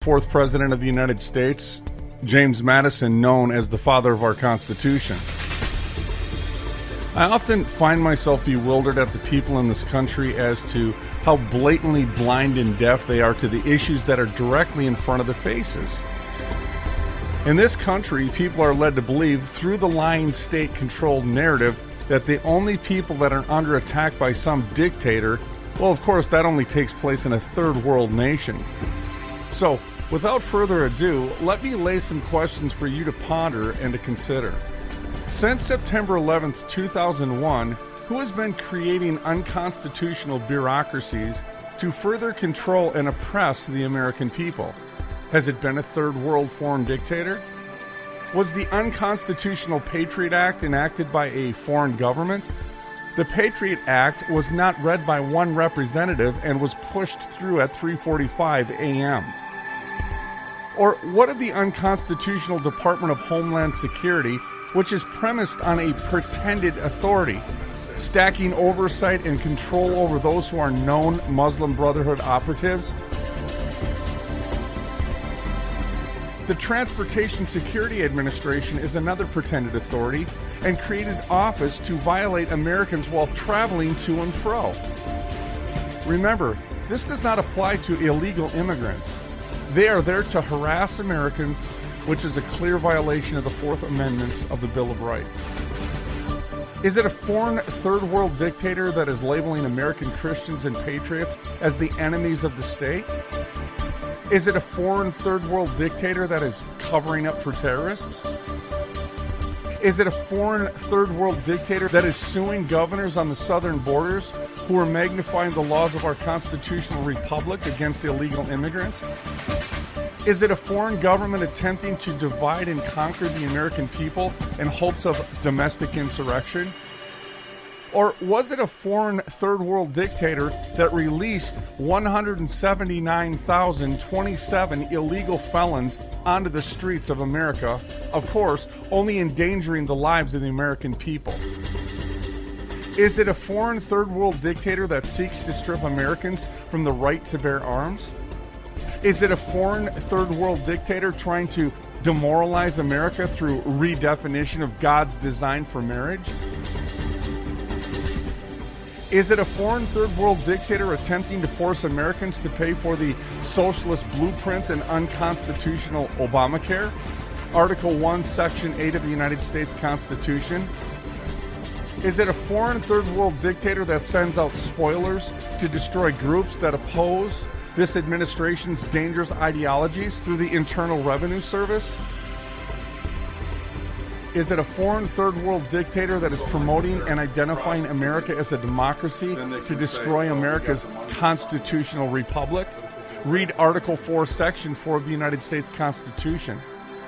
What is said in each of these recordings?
fourth President of the United States, James Madison, known as the father of our Constitution. I often find myself bewildered at the people in this country as to how blatantly blind and deaf they are to the issues that are directly in front of their faces. In this country, people are led to believe through the lying state-controlled narrative that the only people that are under attack by some dictator, well, of course, that only takes place in a third world nation. So, without further ado, let me lay some questions for you to ponder and to consider. Since September 11th, 2001, who has been creating unconstitutional bureaucracies to further control and oppress the American people? Has it been a third world foreign dictator? Was the unconstitutional Patriot Act enacted by a foreign government? The Patriot Act was not read by one representative and was pushed through at 3:45 a.m. Or what of the unconstitutional Department of Homeland Security, which is premised on a pretended authority, stacking oversight and control over those who are known Muslim Brotherhood operatives? The Transportation Security Administration is another pretended authority and created office to violate Americans while traveling to and fro. Remember, this does not apply to illegal immigrants. They are there to harass Americans, which is a clear violation of the Fourth Amendment of the Bill of Rights. Is it a foreign third world dictator that is labeling American Christians and patriots as the enemies of the state? Is it a foreign third world dictator that is covering up for terrorists? Is it a foreign third world dictator that is suing governors on the southern borders who are magnifying the laws of our constitutional republic against illegal immigrants? Is it a foreign government attempting to divide and conquer the American people in hopes of domestic insurrection? Or was it a foreign third world dictator that released 179,027 illegal felons onto the streets of America, of course, only endangering the lives of the American people? Is it a foreign third world dictator that seeks to strip Americans from the right to bear arms? Is it a foreign third world dictator trying to demoralize America through redefinition of God's design for marriage? Is it a foreign third world dictator attempting to force Americans to pay for the socialist blueprint and unconstitutional Obamacare? Article 1, Section 8 of the United States Constitution? Is it a foreign third world dictator that sends out spoilers to destroy groups that oppose this administration's dangerous ideologies through the Internal Revenue Service? Is it a foreign third world dictator that is promoting and identifying America as a democracy to destroy America's constitutional republic? Read Article 4, Section 4 of the United States Constitution.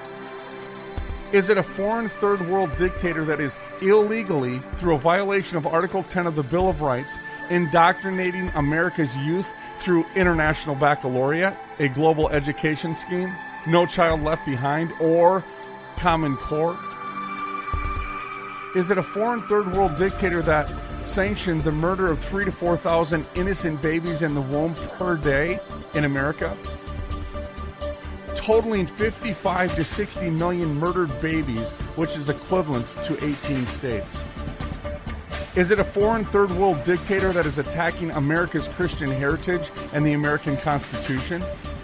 Is it a foreign third world dictator that is illegally, through a violation of Article 10 of the Bill of Rights, indoctrinating America's youth through International Baccalaureate, a global education scheme, No Child Left Behind, or Common Core? Is it a foreign third world dictator that sanctioned the murder of 3,000 to 4,000 innocent babies in the womb per day in America, totaling 55 to 60 million murdered babies, which is equivalent to 18 states? Is it a foreign third world dictator that is attacking America's Christian heritage and the American Constitution?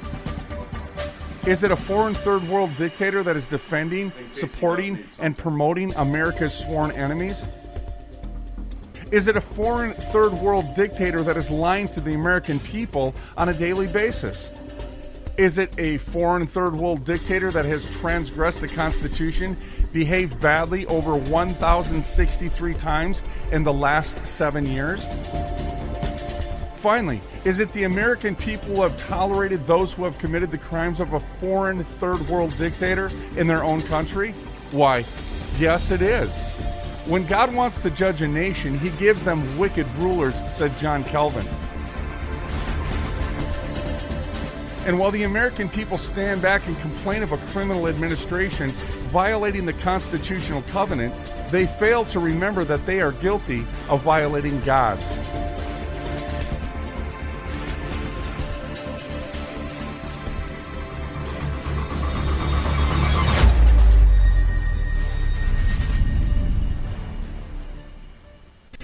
Is it a foreign third world dictator that is defending, supporting, and promoting America's sworn enemies? Is it a foreign third world dictator that is lying to the American people on a daily basis? Is it a foreign third world dictator that has transgressed the Constitution, behaved badly over 1,063 times in the last 7 years? Finally, is it the American people who have tolerated those who have committed the crimes of a foreign third world dictator in their own country? Why, yes it is. When God wants to judge a nation, he gives them wicked rulers, said John Calvin. And while the American people stand back and complain of a criminal administration violating the constitutional covenant, they fail to remember that they are guilty of violating God's.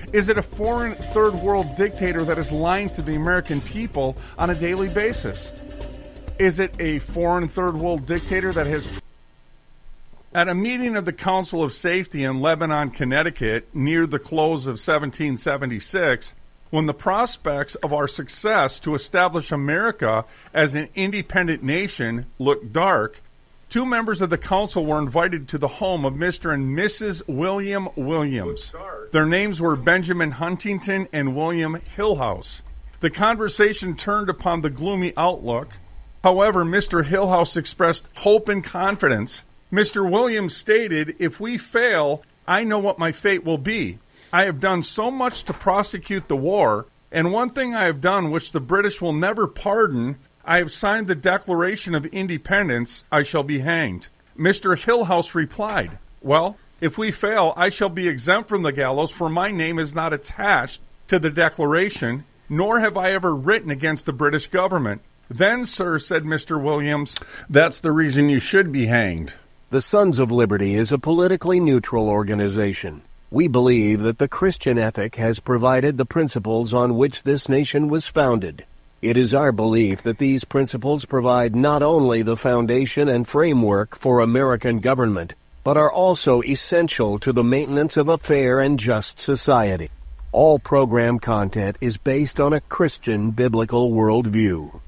Is it a foreign third world dictator that is lying to the American people on a daily basis? Is it a foreign third world dictator that has... At a meeting of the Council of Safety in Lebanon, Connecticut, near the close of 1776, when the prospects of our success to establish America as an independent nation looked dark, 2 members of the council were invited to the home of Mr. and Mrs. William Williams. Their names were Benjamin Huntington and William Hillhouse. The conversation turned upon the gloomy outlook. However, Mr. Hillhouse expressed hope and confidence. Mr. Williams stated, "If we fail, I know what my fate will be. I have done so much to prosecute the war, and one thing I have done which the British will never pardon, I have signed the Declaration of Independence. I shall be hanged." Mr. Hillhouse replied, "Well, if we fail, I shall be exempt from the gallows, for my name is not attached to the Declaration, nor have I ever written against the British government." "Then, sir," said Mr. Williams, "that's the reason you should be hanged." The Sons of Liberty is a politically neutral organization. We believe that the Christian ethic has provided the principles on which this nation was founded. It is our belief that these principles provide not only the foundation and framework for American government, but are also essential to the maintenance of a fair and just society. All program content is based on a Christian biblical worldview.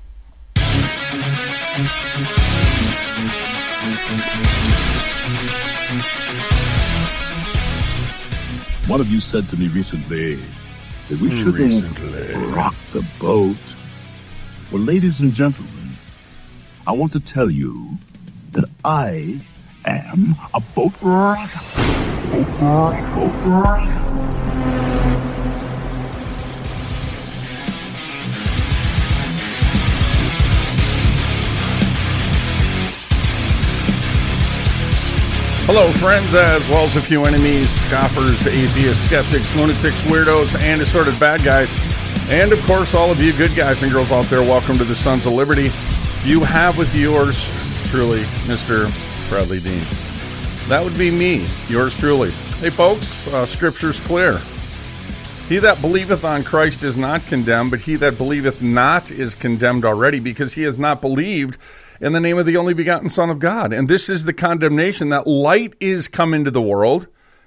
One of you said to me recently that we shouldn't rock the boat. Well, ladies and gentlemen, I want to tell you that I am a boat rocker. Boat rocker. Hello, friends, as well as a few enemies, scoffers, atheists, skeptics, lunatics, weirdos, and assorted bad guys. And, of course, all of you good guys and girls out there, welcome to the Sons of Liberty. You have with yours truly, Mr. Bradley Dean. That would be me, yours truly. Hey, folks, Scripture's clear. He that believeth on Christ is not condemned, but he that believeth not is condemned already, because he has not believed in the name of the only begotten Son of God. And this is the condemnation, that light is come into the world,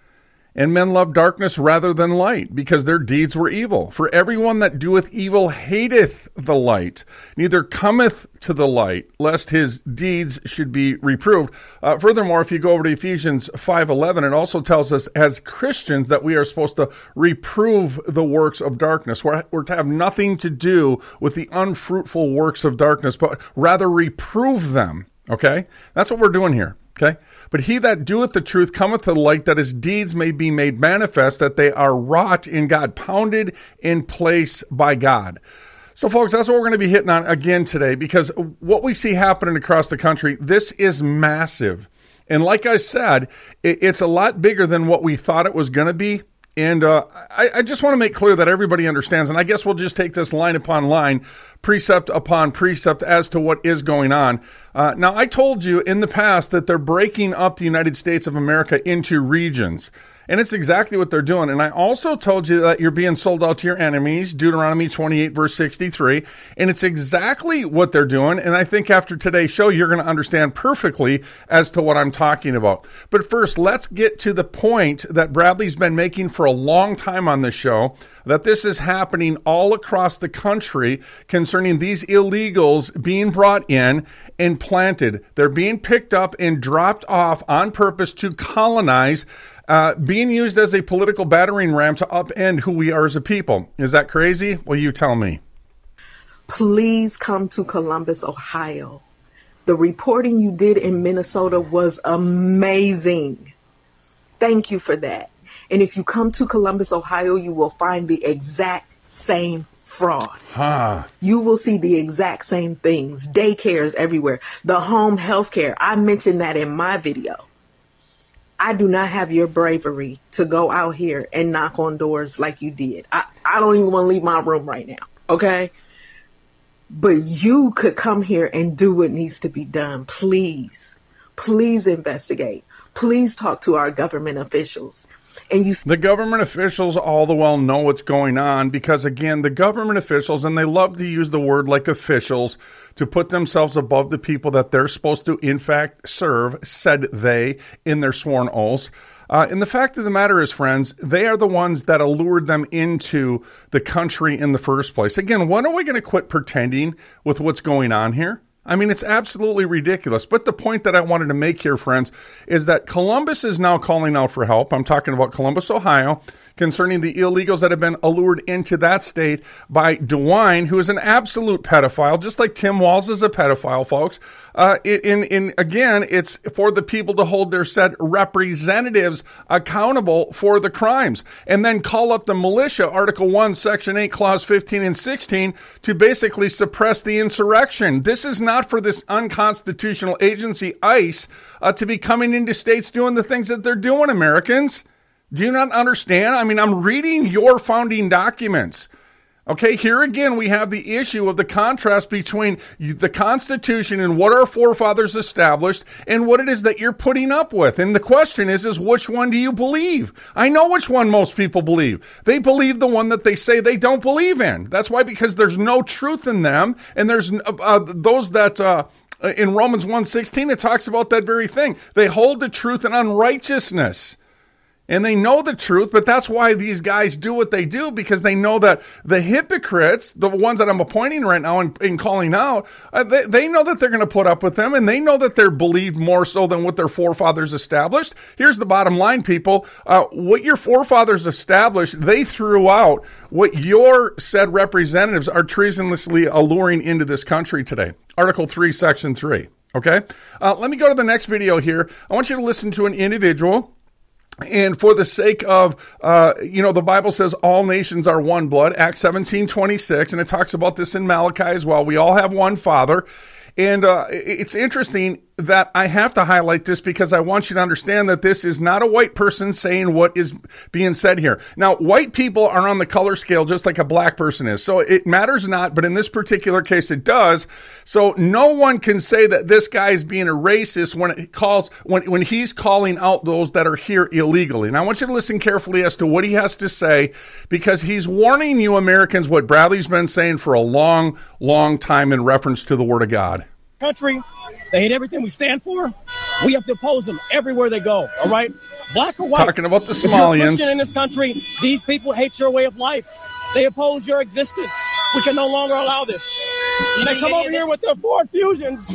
and men love darkness rather than light, because their deeds were evil. For everyone that doeth evil hateth the light, neither cometh to the light, lest his deeds should be reproved. Furthermore, if you go over to Ephesians 5:11, it also tells us as Christians that we are supposed to reprove the works of darkness. We're to have nothing to do with the unfruitful works of darkness, but rather reprove them. Okay? That's what we're doing here. Okay? But he that doeth the truth cometh to the light, that his deeds may be made manifest, that they are wrought in God, pounded in place by God. So, folks, that's what we're going to be hitting on again today, because what we see happening across the country, this is massive. And like I said, it's a lot bigger than what we thought it was going to be. And I just want to make clear that everybody understands, and I guess we'll just take this line upon line, precept upon precept as to what is going on. Now, I told you in the past that they're breaking up the United States of America into regions. And it's exactly what they're doing. And I also told you that you're being sold out to your enemies, Deuteronomy 28, verse 63. And it's exactly what they're doing. And I think after today's show, you're going to understand perfectly as to what I'm talking about. But first, let's get to the point that Bradley's been making for a long time on this show, that this is happening all across the country concerning these illegals being brought in and planted. They're being picked up and dropped off on purpose to colonize, being used as a political battering ram to upend who we are as a people. Is that crazy? Well, you tell me. Please come to Columbus, Ohio. The reporting you did in Minnesota was amazing. Thank you for that. And if you come to Columbus, Ohio, you will find the exact same fraud. You will see the exact same things. Daycares everywhere. The home health care. I mentioned that in my video. I do not have your bravery to go out here and knock on doors like you did. I don't even want to leave my room right now. Okay? But you could come here and do what needs to be done. Please. Please investigate. Please talk to our government officials. And the government officials all the well know what's going on because, again, the government officials, and they love to use the word like officials to put themselves above the people that they're supposed to, in fact, serve, said they in their sworn oaths. And the fact of the matter is, friends, they are the ones that allured them into the country in the first place. Again, when are we going to quit pretending with what's going on here? I mean, it's absolutely ridiculous. But the point that I wanted to make here, friends, is that Columbus is now calling out for help. I'm talking about Columbus, Ohio, concerning the illegals that have been allured into that state by DeWine, who is an absolute pedophile, just like Tim Walz is a pedophile, folks. Again, it's for the people to hold their said representatives accountable for the crimes, and then call up the militia, Article 1, Section 8, Clause 15 and 16, to basically suppress the insurrection. This is not for this unconstitutional agency, ICE, to be coming into states doing the things that they're doing, Americans. Do you not understand? I mean, I'm reading your founding documents. Okay, here again, we have the issue of the contrast between the Constitution and what our forefathers established and what it is that you're putting up with. And the question is which one do you believe? I know which one most people believe. They believe the one that they say they don't believe in. That's why, because there's no truth in them, and there's those that... in Romans 1:16, it talks about that very thing. They hold the truth in unrighteousness. And they know the truth, but that's why these guys do what they do, because they know that the hypocrites, the ones that I'm appointing right now and calling out, they know that they're going to put up with them, and they know that they're believed more so than what their forefathers established. Here's the bottom line, people. What your forefathers established, they threw out what your said representatives are treasonously alluring into this country today. Article 3, Section 3. Okay? Let me go to the next video here. I want you to listen to an individual. And for the sake of, the Bible says all nations are one blood, Acts 17:26, and it talks about this in Malachi as well. We all have one Father. And it's interesting that I have to highlight this because I want you to understand that this is not a white person saying what is being said here. Now, white people are on the color scale just like a black person is. So it matters not, but in this particular case it does. So no one can say that this guy is being a racist when he's calling out those that are here illegally. And I want you to listen carefully as to what he has to say, because he's warning you Americans what Bradley's been saying for a long, long time in reference to the Word of God. Country, they hate everything we stand for. We have to oppose them everywhere they go. All right, black or white. Talking about the Somalians. If you're a Christian in this country, these people hate your way of life. They oppose your existence. We can no longer allow this. They come over here with their Ford Fusions.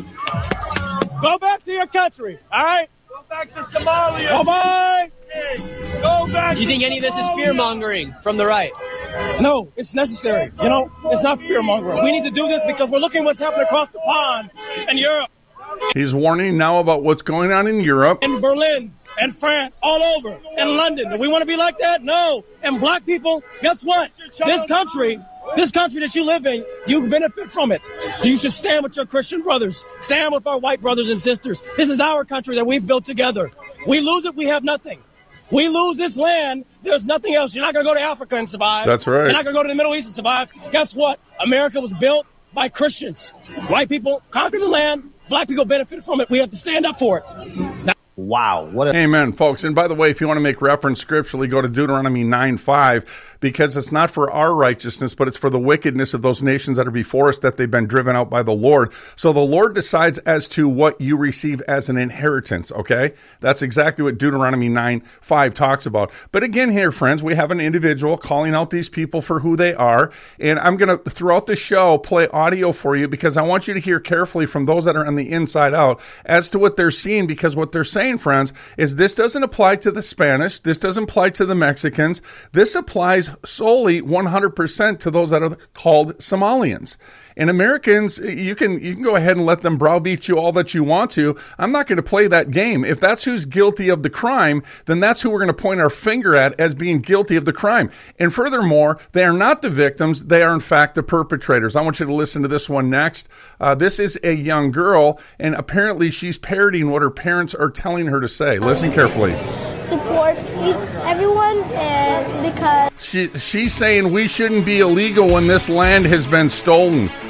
Go back to your country. All right. Go back to Somalia. Bye-bye. Go back. You think any of this is fear-mongering from the right? No, it's necessary. It's not fear-mongering. We need to do this because we're looking what's happening across the pond in Europe. He's warning now about what's going on in Europe. In Berlin and France, all over, in London. Do we want to be like that? No. And black people, guess what? This country that you live in, you benefit from it. You should stand with your Christian brothers. Stand with our white brothers and sisters. This is our country that we've built together. We lose it, we have nothing. We lose this land, there's nothing else. You're not going to go to Africa and survive. That's right. You're not going to go to the Middle East and survive. Guess what? America was built by Christians. White people conquered the land. Black people benefited from it. We have to stand up for it. Wow. Amen, folks. And by the way, if you want to make reference scripturally, go to Deuteronomy 9:5, because it's not for our righteousness, but it's for the wickedness of those nations that are before us, that they've been driven out by the Lord. So the Lord decides as to what you receive as an inheritance, okay? That's exactly what Deuteronomy 9:5 talks about. But again here, friends, we have an individual calling out these people for who they are. And I'm going to, throughout the show, play audio for you, because I want you to hear carefully from those that are on the inside out as to what they're seeing, because what they're saying, friends, is this doesn't apply to the Spanish. This doesn't apply to the Mexicans. This applies solely 100% to those that are called Somalians. And Americans, you can go ahead and let them browbeat you all that you want to. I'm not going to play that game. If that's who's guilty of the crime, then that's who we're going to point our finger at as being guilty of the crime. And furthermore, they are not the victims. They are, in fact, the perpetrators. I want you to listen to this one next. This is a young girl, and apparently she's parroting what her parents are telling her to say. Listen carefully. Support everyone, and because she's saying we shouldn't be illegal when this land has been stolen.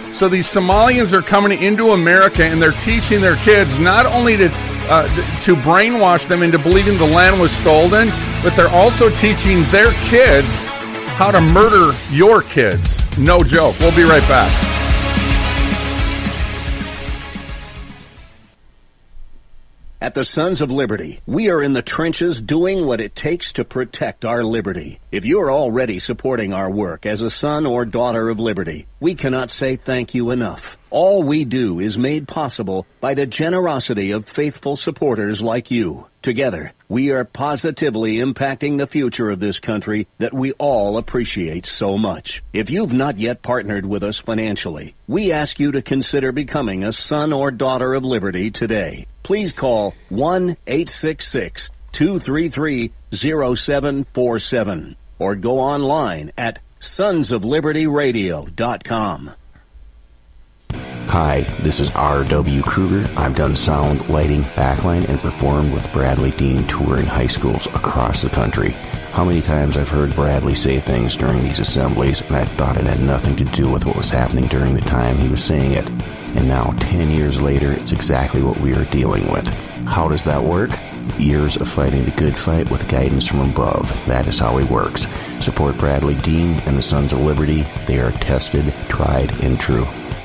So these Somalians are coming into America, and they're teaching their kids not only to brainwash them into believing the land was stolen, but they're also teaching their kids how to murder your kids. No joke. We'll be right back. At the Sons of Liberty, we are in the trenches doing what it takes to protect our liberty. If you're already supporting our work as a son or daughter of liberty, we cannot say thank you enough. All we do is made possible by the generosity of faithful supporters like you. Together, we are positively impacting the future of this country that we all appreciate so much. If you've not yet partnered with us financially, we ask you to consider becoming a son or daughter of liberty today. Please call 1-866-233-0747 or go online at sonsoflibertyradio.com. Hi, this is R.W. Kruger. I've done sound, lighting, backline, and performed with Bradley Dean touring high schools across the country. How many times I've heard Bradley say things during these assemblies, and I thought it had nothing to do with what was happening during the time he was saying it. And now, 10 years later, it's exactly what we are dealing with. How does that work? Years of fighting the good fight with guidance from above. That is how he works. Support Bradley Dean and the Sons of Liberty. They are tested, tried, and true.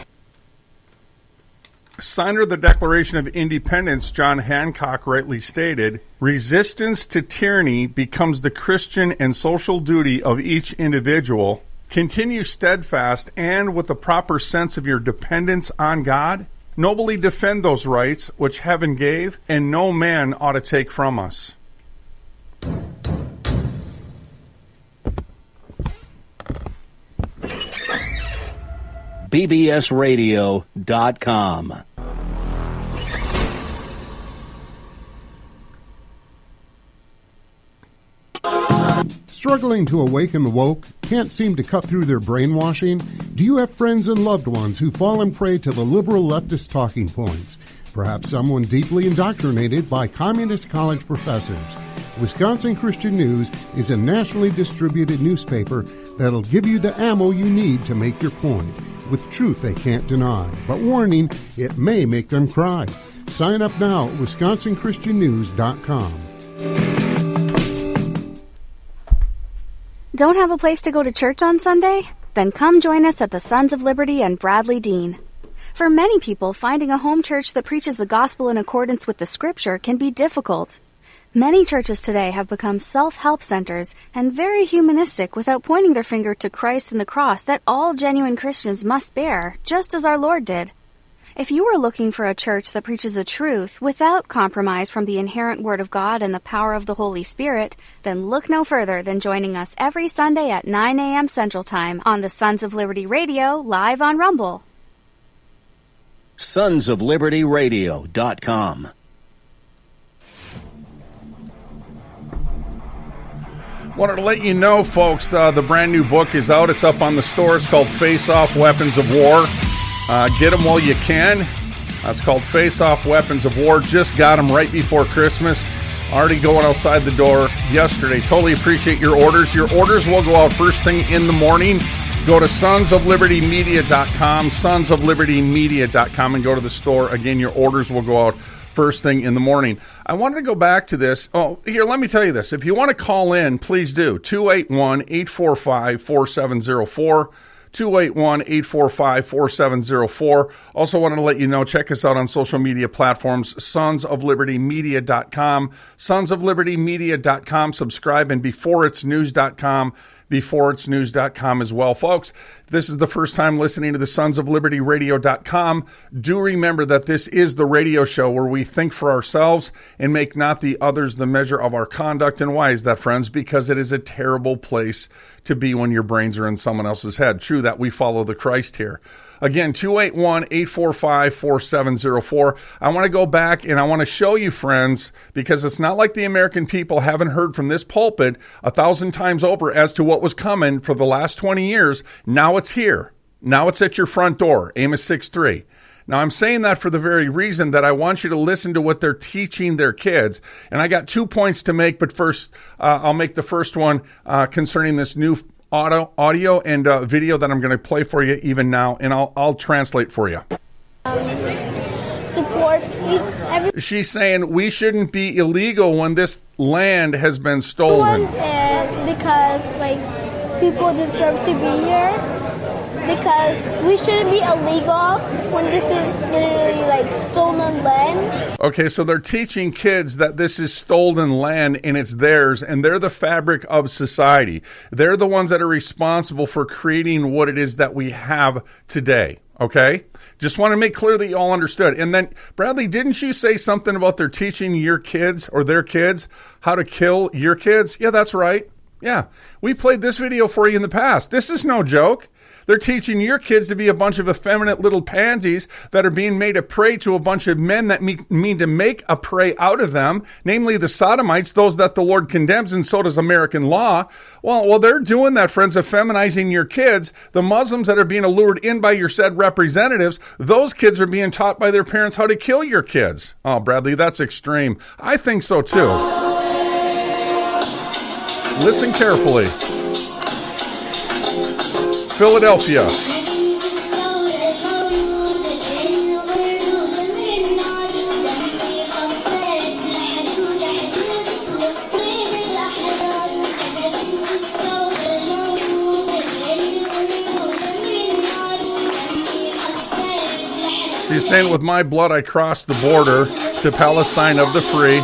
Signer of the Declaration of Independence, John Hancock, rightly stated, resistance to tyranny becomes the Christian and social duty of each individual. Continue steadfast and with the proper sense of your dependence on God. Nobly defend those rights which heaven gave, and no man ought to take from us. bbsradio.com. Struggling to awaken the woke? Can't seem to cut through their brainwashing? Do you have friends and loved ones who fall prey to the liberal leftist talking points? Perhaps someone deeply indoctrinated by communist college professors. Wisconsin Christian News is a nationally distributed newspaper that'll give you the ammo you need to make your point, with truth they can't deny. But warning, it may make them cry. Sign up now at WisconsinChristianNews.com. Don't have a place to go to church on Sunday? Then come join us at the Sons of Liberty and Bradley Dean. For many people, finding a home church that preaches the gospel in accordance with the Scripture can be difficult. Many churches today have become self-help centers and very humanistic without pointing their finger to Christ and the cross that all genuine Christians must bear, just as our Lord did. If you are looking for a church that preaches the truth without compromise from the inherent Word of God and the power of the Holy Spirit, then look no further than joining us every Sunday at 9 a.m. Central Time on the Sons of Liberty Radio, live on Rumble. sonsoflibertyradio.com. Wanted to let you know, folks, the brand new book is out. It's up on the store. It's called Face Off Weapons of War. Get them while you can. It's called Face Off Weapons of War. Just got them right before Christmas. Already going outside the door yesterday. Totally appreciate your orders. Your orders will go out first thing in the morning. Go to sonsoflibertymedia.com, sonsoflibertymedia.com, and go to the store. Again, your orders will go out first thing in the morning. I wanted to go back to this. Oh, here, let me tell you this. If you want to call in, please do. 281-845-4704. 281-845-4704. Also wanted to let you know, check us out on social media platforms, sonsoflibertymedia.com, sonsoflibertymedia.com. Subscribe, and beforeitsnews.com, beforeitsnews.com as well. Folks, if this is the first time listening to the sonsoflibertyradio.com, do remember that this is the radio show where we think for ourselves and make not the others the measure of our conduct. And why is that, friends? Because it is a terrible place to be when your brains are in someone else's head. True that we follow the Christ here. Again, 281-845-4704. I want to go back and I want to show you, friends, because it's not like the American people haven't heard from this pulpit 1,000 times over as to what was coming for the last 20 years. Now it's here. Now it's at your front door. Amos 6:3. Now, I'm saying that for the very reason that I want you to listen to what they're teaching their kids. And I got 2 points to make, but first, I'll make the first one concerning this new audio and video that I'm going to play for you even now, and I'll translate for you. Support She's saying we shouldn't be illegal when this land has been stolen. Because people deserve to be here. Because we shouldn't be illegal when this is literally stolen land. Okay, so they're teaching kids that this is stolen land and it's theirs, and they're the fabric of society. They're the ones that are responsible for creating what it is that we have today. Okay? Just want to make clear that you all understood. And then, Bradley, didn't you say something about they're teaching your kids or their kids how to kill your kids? Yeah, that's right. Yeah. We played this video for you in the past. This is no joke. They're teaching your kids to be a bunch of effeminate little pansies that are being made a prey to a bunch of men that mean to make a prey out of them, namely the sodomites, those that the Lord condemns, and so does American law. Well, they're doing that, friends, effeminizing your kids. The Muslims that are being allured in by your said representatives, those kids are being taught by their parents how to kill your kids. Oh, Bradley, that's extreme. I think so, too. Listen carefully. Philadelphia. She's saying, with my blood I crossed the border to Palestine of the free.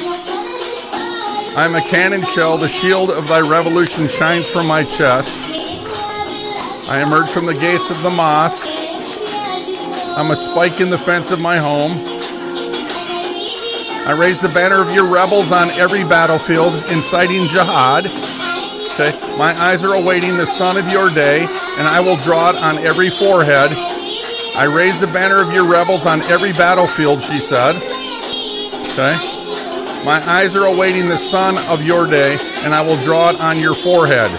I'm a cannon shell, the shield of thy revolution shines from my chest. I emerge from the gates of the mosque. I'm a spike in the fence of my home. I raise the banner of your rebels on every battlefield, inciting jihad. Okay. My eyes are awaiting the sun of your day, and I will draw it on every forehead. I raise the banner of your rebels on every battlefield, she said. Okay. My eyes are awaiting the sun of your day, and I will draw it on your forehead.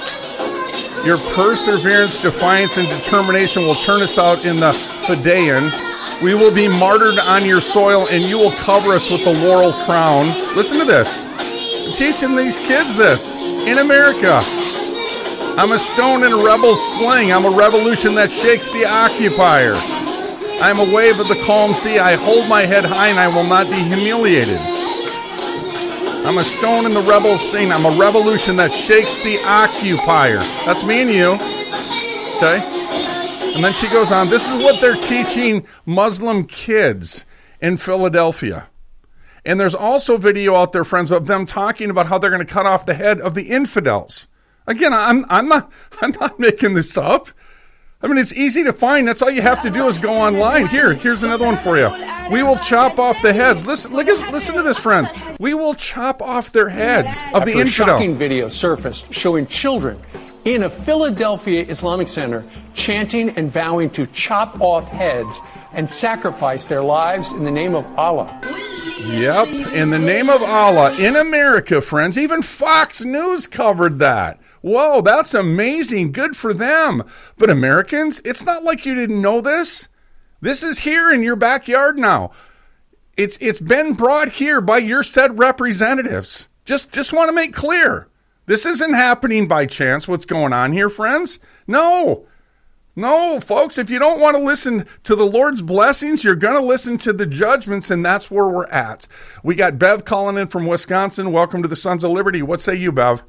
Your perseverance, defiance, and determination will turn us out in the Fidean. We will be martyred on your soil, and you will cover us with the laurel crown. Listen to this. I'm teaching these kids this in America. I'm a stone in a rebel's sling. I'm a revolution that shakes the occupier. I'm a wave of the calm sea. I hold my head high, and I will not be humiliated. I'm a stone in the rebel's scene. I'm a revolution that shakes the occupier. That's me and you. Okay? And then she goes on. This is what they're teaching Muslim kids in Philadelphia. And there's also video out there, friends, of them talking about how they're going to cut off the head of the infidels. Again, I'm not making this up. I mean, it's easy to find. That's all you have to do is go online. Here's another one for you. We will chop off the heads. Listen to this, friends. We will chop off their heads of the infidel. A shocking video surfaced showing children in a Philadelphia Islamic center chanting and vowing to chop off heads and sacrifice their lives in the name of Allah. Yep, in the name of Allah. In America, friends. Even Fox News covered that. Whoa, that's amazing. Good for them. But Americans, it's not like you didn't know this. This is here in your backyard now. It's been brought here by your said representatives. Just want to make clear. This isn't happening by chance, what's going on here, friends. No, folks, if you don't want to listen to the Lord's blessings, you're going to listen to the judgments, and that's where we're at. We got Bev calling in from Wisconsin. Welcome to the Sons of Liberty. What say you, Bev?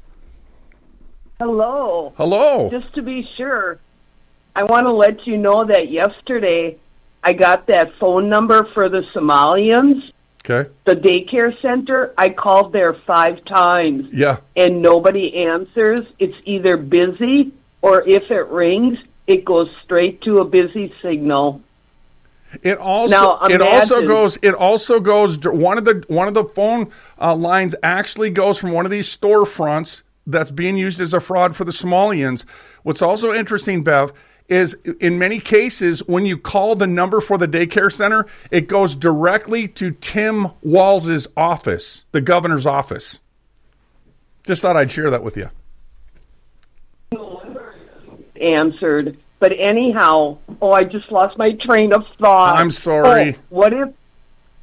Hello. Hello. Just to be sure, I want to let you know that yesterday I got that phone number for the Somalians. Okay. The daycare center. I called there 5 times. Yeah. And nobody answers. It's either busy, or if it rings, it goes straight to a busy signal. It also goes. One of the phone lines actually goes from one of these storefronts that's being used as a fraud for the Somalians. What's also interesting, Bev, is in many cases, when you call the number for the daycare center, it goes directly to Tim Walz's office, the governor's office. Just thought I'd share that with you. Answered. But anyhow, I just lost my train of thought. I'm sorry. What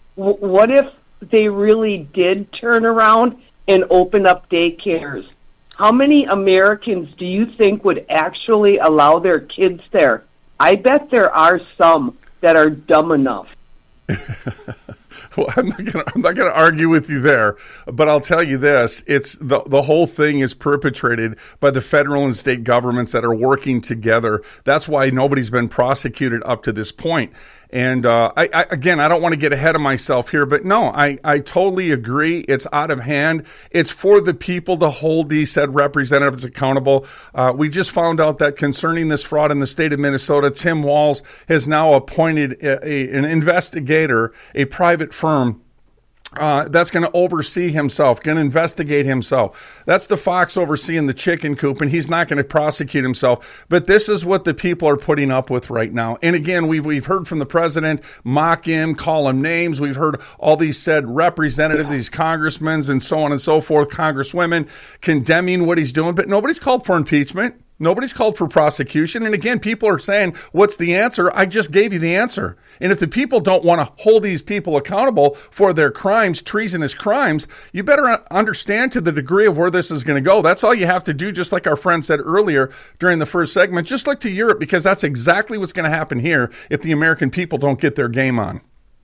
if they really did turn around and open up daycares? How many Americans do you think would actually allow their kids there? I bet there are some that are dumb enough. Well, I'm not going to argue with you there, but I'll tell you this: it's the whole thing is perpetrated by the federal and state governments that are working together. That's why nobody's been prosecuted up to this point. And I don't want to get ahead of myself here, but no, I totally agree. It's out of hand. It's for the people to hold these said representatives accountable. We just found out that concerning this fraud in the state of Minnesota, Tim Walz has now appointed an investigator, a private firm, that's going to oversee himself, going to investigate himself. That's the fox overseeing the chicken coop, and he's not going to prosecute himself. But this is what the people are putting up with right now. And again, we've heard from the president mock him, call him names. We've heard all these said representatives, these congressmen, and so on and so forth, congresswomen, condemning what he's doing. But nobody's called for impeachment. Nobody's called for prosecution. And again, people are saying, what's the answer? I just gave you the answer. And if the people don't want to hold these people accountable for their crimes, treasonous crimes, you better understand to the degree of where this is going to go. That's all you have to do, just like our friend said earlier during the first segment. Just look to Europe, because that's exactly what's going to happen here if the American people don't get their game on.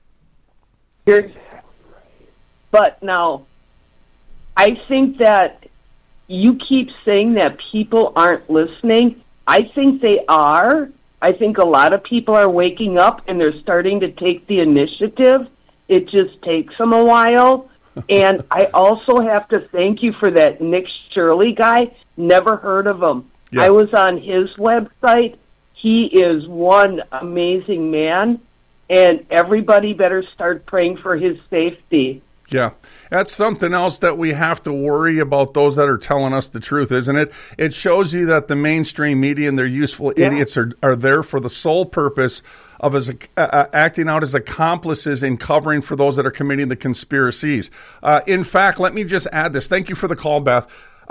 But now, I think that you keep saying that people aren't listening. I think they are. I think a lot of people are waking up and they're starting to take the initiative. It just takes them a while. And I also have to thank you for that Nick Shirley guy. Never heard of him. Yeah. I was on his website. He is one amazing man, and everybody better start praying for his safety. Yeah, that's something else that we have to worry about, those that are telling us the truth, isn't it? It shows you that the mainstream media and their useful idiots are there for the sole purpose of acting out as accomplices in covering for those that are committing the conspiracies. In fact, let me just add this. Thank you for the call, Bev.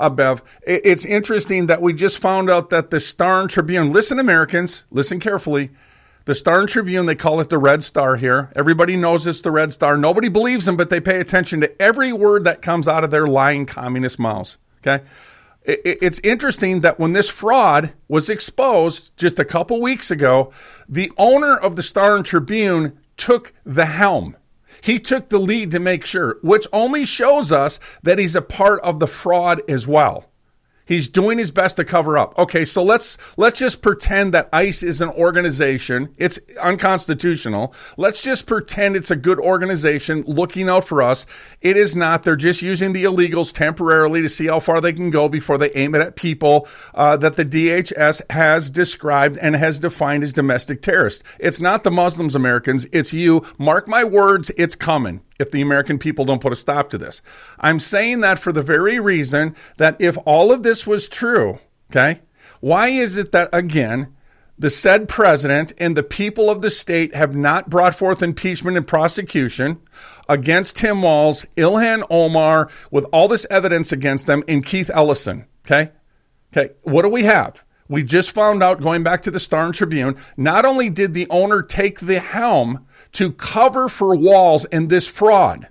It's interesting that we just found out that the Star and Tribune, listen, Americans, listen carefully, the Star and Tribune, they call it the Red Star here. Everybody knows it's the Red Star. Nobody believes them, but they pay attention to every word that comes out of their lying communist mouths. Okay? It's interesting that when this fraud was exposed just a couple weeks ago, the owner of the Star and Tribune took the helm. He took the lead to make sure, which only shows us that he's a part of the fraud as well. He's doing his best to cover up. Okay, so let's just pretend that ICE is an organization. It's unconstitutional. Let's just pretend it's a good organization looking out for us. It is not. They're just using the illegals temporarily to see how far they can go before they aim it at people that the DHS has described and has defined as domestic terrorists. It's not the Muslims, Americans. It's you. Mark my words, it's coming if the American people don't put a stop to this. I'm saying that for the very reason that if all of this was true, okay, why is it that, again, the said president and the people of the state have not brought forth impeachment and prosecution against Tim Walz, Ilhan Omar, with all this evidence against them, and Keith Ellison, okay? Okay, what do we have? We just found out, going back to the Star and Tribune, not only did the owner take the helm to cover for Walz and this fraud,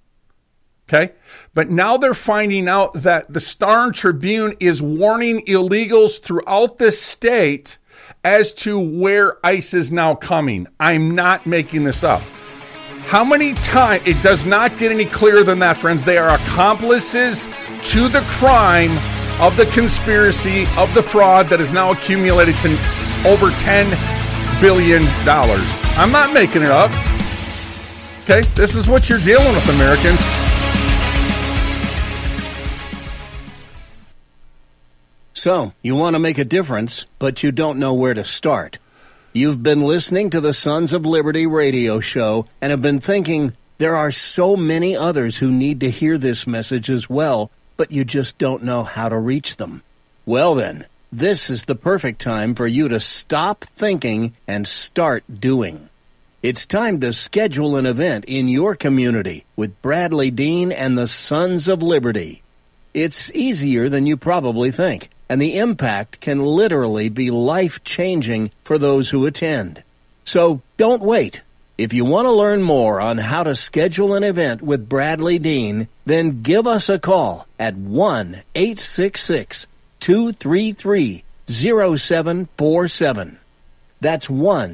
okay, but now they're finding out that the Star and Tribune is warning illegals throughout the state as to where ICE is now coming. I'm not making this up. How many times? It does not get any clearer than that, friends. They are accomplices to the crime of the conspiracy, of the fraud that is now accumulated to over $10 billion. I'm not making it up. Okay, this is what you're dealing with, Americans. So, you want to make a difference, but you don't know where to start. You've been listening to the Sons of Liberty radio show and have been thinking, there are so many others who need to hear this message as well, but you just don't know how to reach them. Well then, this is the perfect time for you to stop thinking and start doing. It's time to schedule an event in your community with Bradley Dean and the Sons of Liberty. It's easier than you probably think, and the impact can literally be life-changing for those who attend. So don't wait. If you want to learn more on how to schedule an event with Bradley Dean, then give us a call at 1-866-233-0747. That's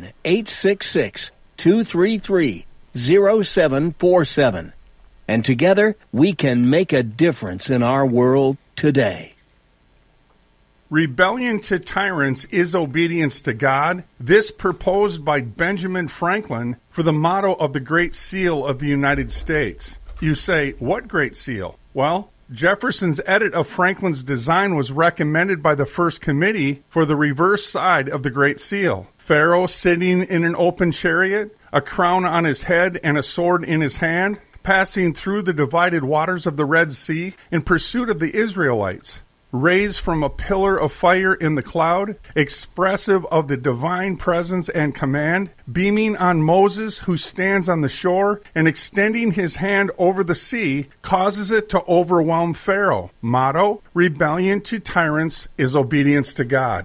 1-866-233-0747. And together, we can make a difference in our world today. Rebellion to tyrants is obedience to God. This proposed by Benjamin Franklin for the motto of the Great Seal of the United States. You say, what Great Seal? Well, Jefferson's edit of Franklin's design was recommended by the First Committee for the reverse side of the Great Seal. Pharaoh sitting in an open chariot, a crown on his head and a sword in his hand, passing through the divided waters of the Red Sea in pursuit of the Israelites. Raised from a pillar of fire in the cloud, expressive of the divine presence and command, beaming on Moses who stands on the shore and extending his hand over the sea, causes it to overwhelm Pharaoh. Motto, rebellion to tyrants is obedience to God.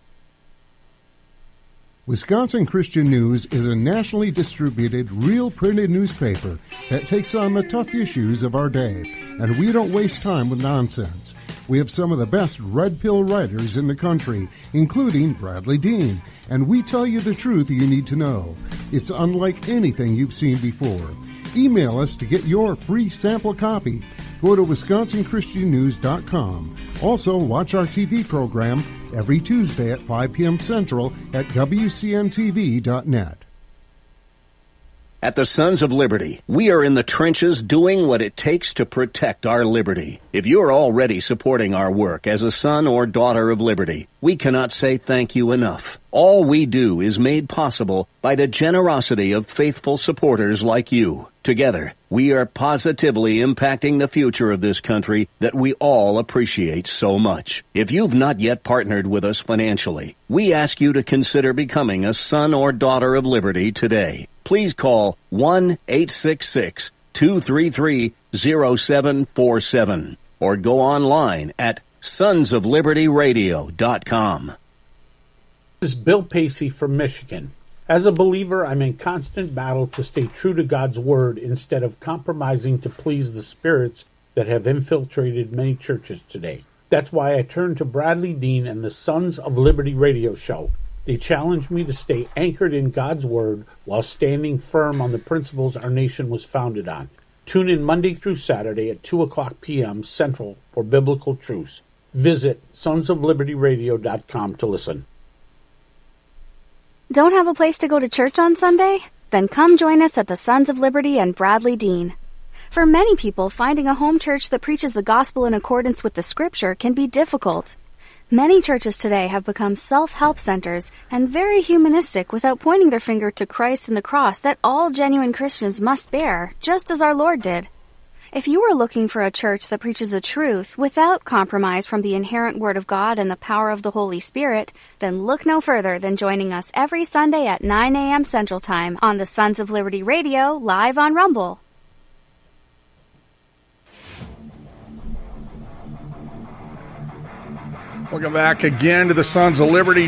Wisconsin Christian News is a nationally distributed, real printed newspaper that takes on the tough issues of our day, and we don't waste time with nonsense. We have some of the best red pill writers in the country, including Bradley Dean, and we tell you the truth you need to know. It's unlike anything you've seen before. Email us to get your free sample copy. Go to WisconsinChristianNews.com. Also, watch our TV program every Tuesday at 5 p.m. Central at WCNTV.net. At the Sons of Liberty, we are in the trenches doing what it takes to protect our liberty. If you're already supporting our work as a son or daughter of liberty, we cannot say thank you enough. All we do is made possible by the generosity of faithful supporters like you. Together, we are positively impacting the future of this country that we all appreciate so much. If you've not yet partnered with us financially, we ask you to consider becoming a son or daughter of liberty today. Please call 1-866-233-0747 or go online at sonsoflibertyradio.com. This is Bill Pacey from Michigan. As a believer, I'm in constant battle to stay true to God's Word instead of compromising to please the spirits that have infiltrated many churches today. That's why I turned to Bradley Dean and the Sons of Liberty radio show. They challenged me to stay anchored in God's Word while standing firm on the principles our nation was founded on. Tune in Monday through Saturday at 2 o'clock p.m. Central for Biblical Truths. Visit sonsoflibertyradio.com to listen. Don't have a place to go to church on Sunday? Then come join us at the Sons of Liberty and Bradley Dean. For many people, finding a home church that preaches the gospel in accordance with the Scripture can be difficult. Many churches today have become self-help centers and very humanistic without pointing their finger to Christ and the cross that all genuine Christians must bear, just as our Lord did. If you are looking for a church that preaches the truth without compromise from the inherent Word of God and the power of the Holy Spirit, then look no further than joining us every Sunday at 9 a.m. Central Time on the Sons of Liberty Radio, live on Rumble. Welcome back again to the Sons of Liberty,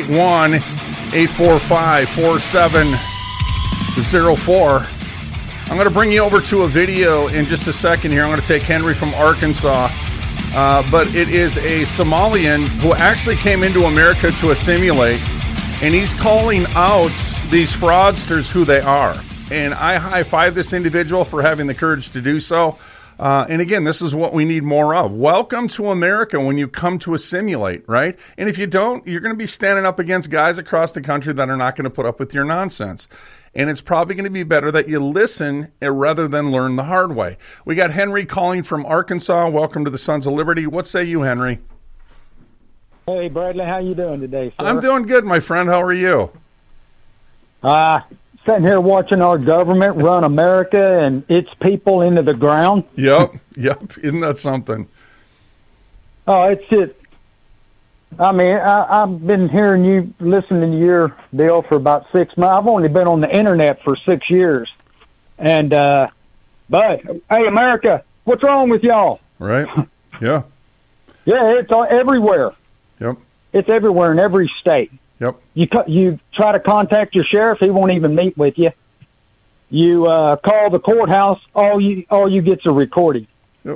281-845-4704. I'm going to bring you over to a video in just a second here. I'm going to take Henry from Arkansas. But it is a Somalian who actually came into America to assimilate, and he's calling out these fraudsters who they are. And I high-five this individual for having the courage to do so. And again, this is what we need more of. Welcome to America when you come to assimilate, right? And if you don't, you're going to be standing up against guys across the country that are not going to put up with your nonsense. And it's probably going to be better that you listen rather than learn the hard way. We got Henry calling from Arkansas. Welcome to the Sons of Liberty. What say you, Henry? Hey, Bradley, how you doing today, sir? I'm doing good, my friend. How are you? Sitting here watching our government run America and its people into the ground. Yep. Isn't that something? Oh, it's it. I mean, I've been hearing you, listening to your deal for about 6 months. I've only been on the internet for 6 years. And, but, hey, America, what's wrong with y'all? Right. Yeah. Yeah, it's everywhere. Yep. It's everywhere in every state. Yep. You try to contact your sheriff, he won't even meet with you. You call the courthouse, all you get's a recording. Yep.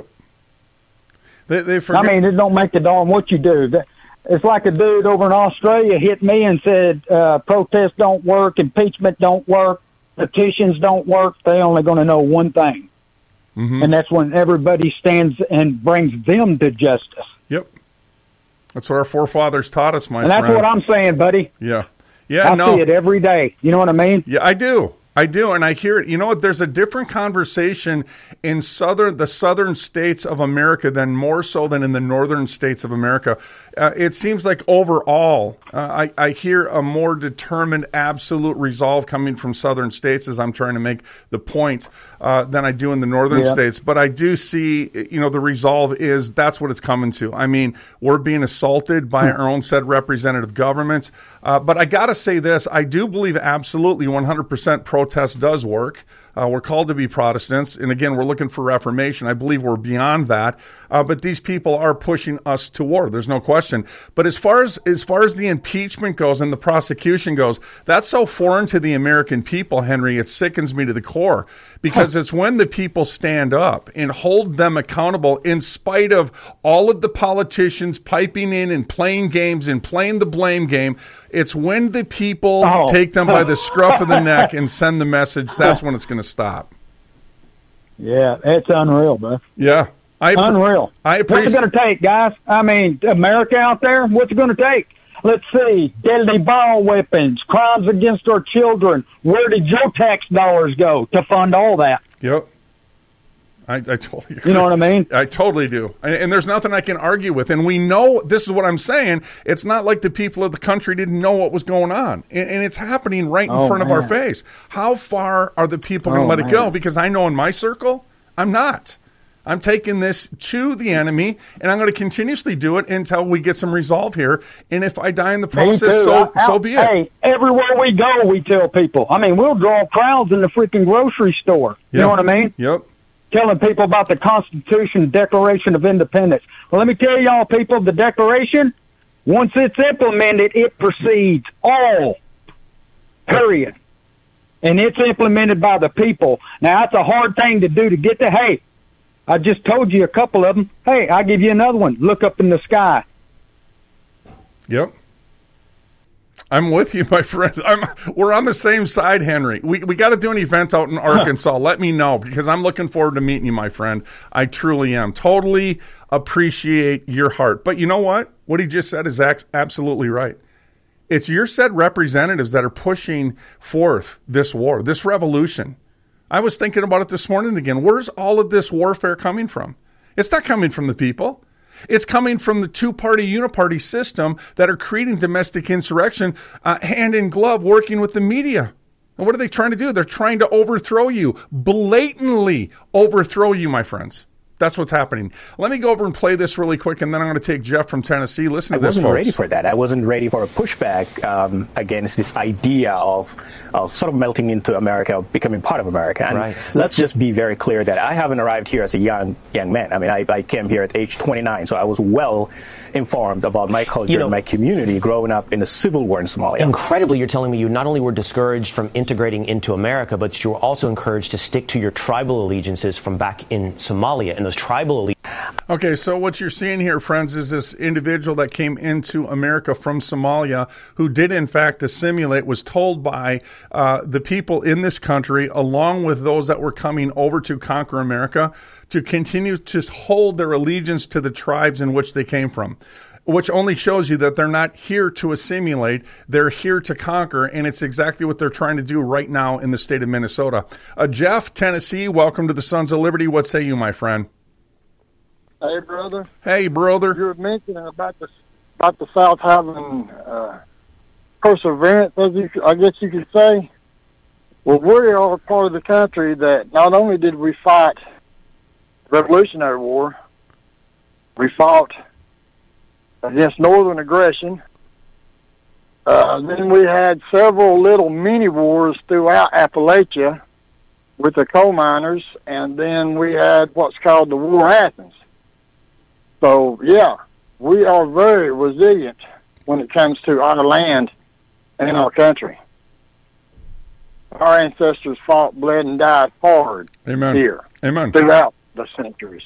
They forget. I mean, it don't make a darn what you do. It's like a dude over in Australia hit me and said, protests don't work, impeachment don't work, petitions don't work. They're only going to know one thing. Mm-hmm. And that's when everybody stands and brings them to justice. Yep. That's what our forefathers taught us, my friend. And that's what I'm saying, buddy. Yeah. I see it every day. You know what I mean? Yeah, I do, and I hear it. You know what? There's a different conversation in the southern states of America than more so than in the northern states of America. It seems like overall, I hear a more determined, absolute resolve coming from southern states as I'm trying to make the point than I do in the northern states. But I do see, the resolve is that's what it's coming to. I mean, we're being assaulted by our own said representative government. But I got to say this, I do believe absolutely 100% protest does work. We're called to be Protestants, and again, we're looking for reformation. I believe we're beyond that, but these people are pushing us to war. There's no question. But as far as the impeachment goes and the prosecution goes, that's so foreign to the American people, Henry. It sickens me to the core because it's when the people stand up and hold them accountable, in spite of all of the politicians piping in and playing games and playing the blame game. It's when the people take them by the scruff of the neck and send the message. That's when it's going to stop. Yeah, it's unreal, man. Yeah. Unreal. I appreciate. What's it going to take, guys? I mean, America out there, what's it going to take? Let's see. Deadly bioweapons, crimes against our children. Where did your tax dollars go to fund all that? Yep. I totally agree. You know what I mean? I totally do. And there's nothing I can argue with. And we know, this is what I'm saying, it's not like the people of the country didn't know what was going on. And it's happening right in front of our face. How far are the people going to let it go? Because I know in my circle, I'm not. I'm taking this to the enemy, and I'm going to continuously do it until we get some resolve here. And if I die in the process, so be it. Hey, everywhere we go, we tell people. I mean, we'll draw crowds in the freaking grocery store. You know what I mean? Yep. Telling people about the Constitution, Declaration of Independence. Well, let me tell y'all, people, the Declaration, once it's implemented, it precedes all, period. And it's implemented by the people. Now, that's a hard thing to do to get to, hey, I just told you a couple of them. Hey, I'll give you another one. Look up in the sky. Yep. I'm with you, my friend. We're on the same side, Henry. We got to do an event out in Arkansas. Let me know, because I'm looking forward to meeting you, my friend. I truly am. Totally appreciate your heart. But you know what? What he just said is absolutely right. It's your said representatives that are pushing forth this war, this revolution. I was thinking about it this morning again. Where's all of this warfare coming from? It's not coming from the people. It's coming from the two-party uniparty system that are creating domestic insurrection hand in glove, working with the media. And what are they trying to do? They're trying to overthrow you, blatantly overthrow you, my friends. That's what's happening. Let me go over and play this really quick, and then I'm going to take Jeff from Tennessee. Listen to this, folks. I wasn't ready for that. I wasn't ready for a pushback against this idea of sort of melting into America, becoming part of America. And let's just be very clear that I haven't arrived here as a young man. I mean, I came here at age 29, so I was well informed about my culture and my community growing up in the civil war in Somalia. Incredibly, you're telling me you not only were discouraged from integrating into America, but you were also encouraged to stick to your tribal allegiances from back in Somalia. And those tribal allegiances. Okay, so what you're seeing here, friends, is this individual that came into America from Somalia who did, in fact, assimilate, was told by the people in this country, along with those that were coming over to conquer America, to continue to hold their allegiance to the tribes in which they came from, which only shows you that they're not here to assimilate. They're here to conquer, and it's exactly what they're trying to do right now in the state of Minnesota. Jeff, Tennessee, welcome to the Sons of Liberty. What say you, my friend? Hey, brother. Hey, brother. You were mentioning about the South having perseverance, I guess you could say. Well, we are part of the country that not only did we fight the Revolutionary War, we fought against Northern aggression. Then we had several little mini wars throughout Appalachia with the coal miners, and then we had what's called the War of Athens. So, yeah, we are very resilient when it comes to our land and our country. our ancestors fought, bled, and died hard here. Amen. Throughout the centuries.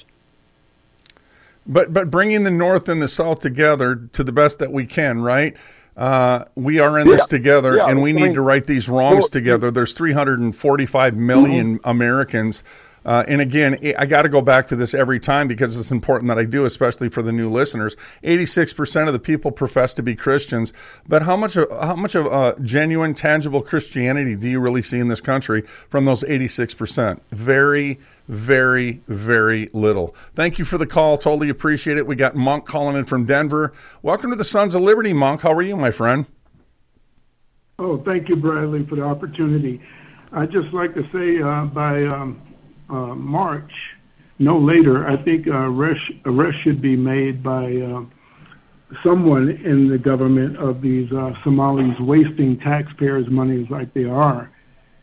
But bringing the North and the South together to the best that we can, right? We are in this together, and we need to right these wrongs together. There's 345 million Americans. And again, I got to go back to this every time because it's important that I do, especially for the new listeners. 86% of the people profess to be Christians, but how much of genuine, tangible Christianity do you really see in this country from those 86%? Very, very, very little. Thank you for the call. Totally appreciate it. We got Monk calling in from Denver. Welcome to the Sons of Liberty, Monk. How are you, my friend? Oh, thank you, Bradley, for the opportunity. I'd just like to say by March, no later, I think arrest should be made by someone in the government of these Somalis wasting taxpayers' money like they are.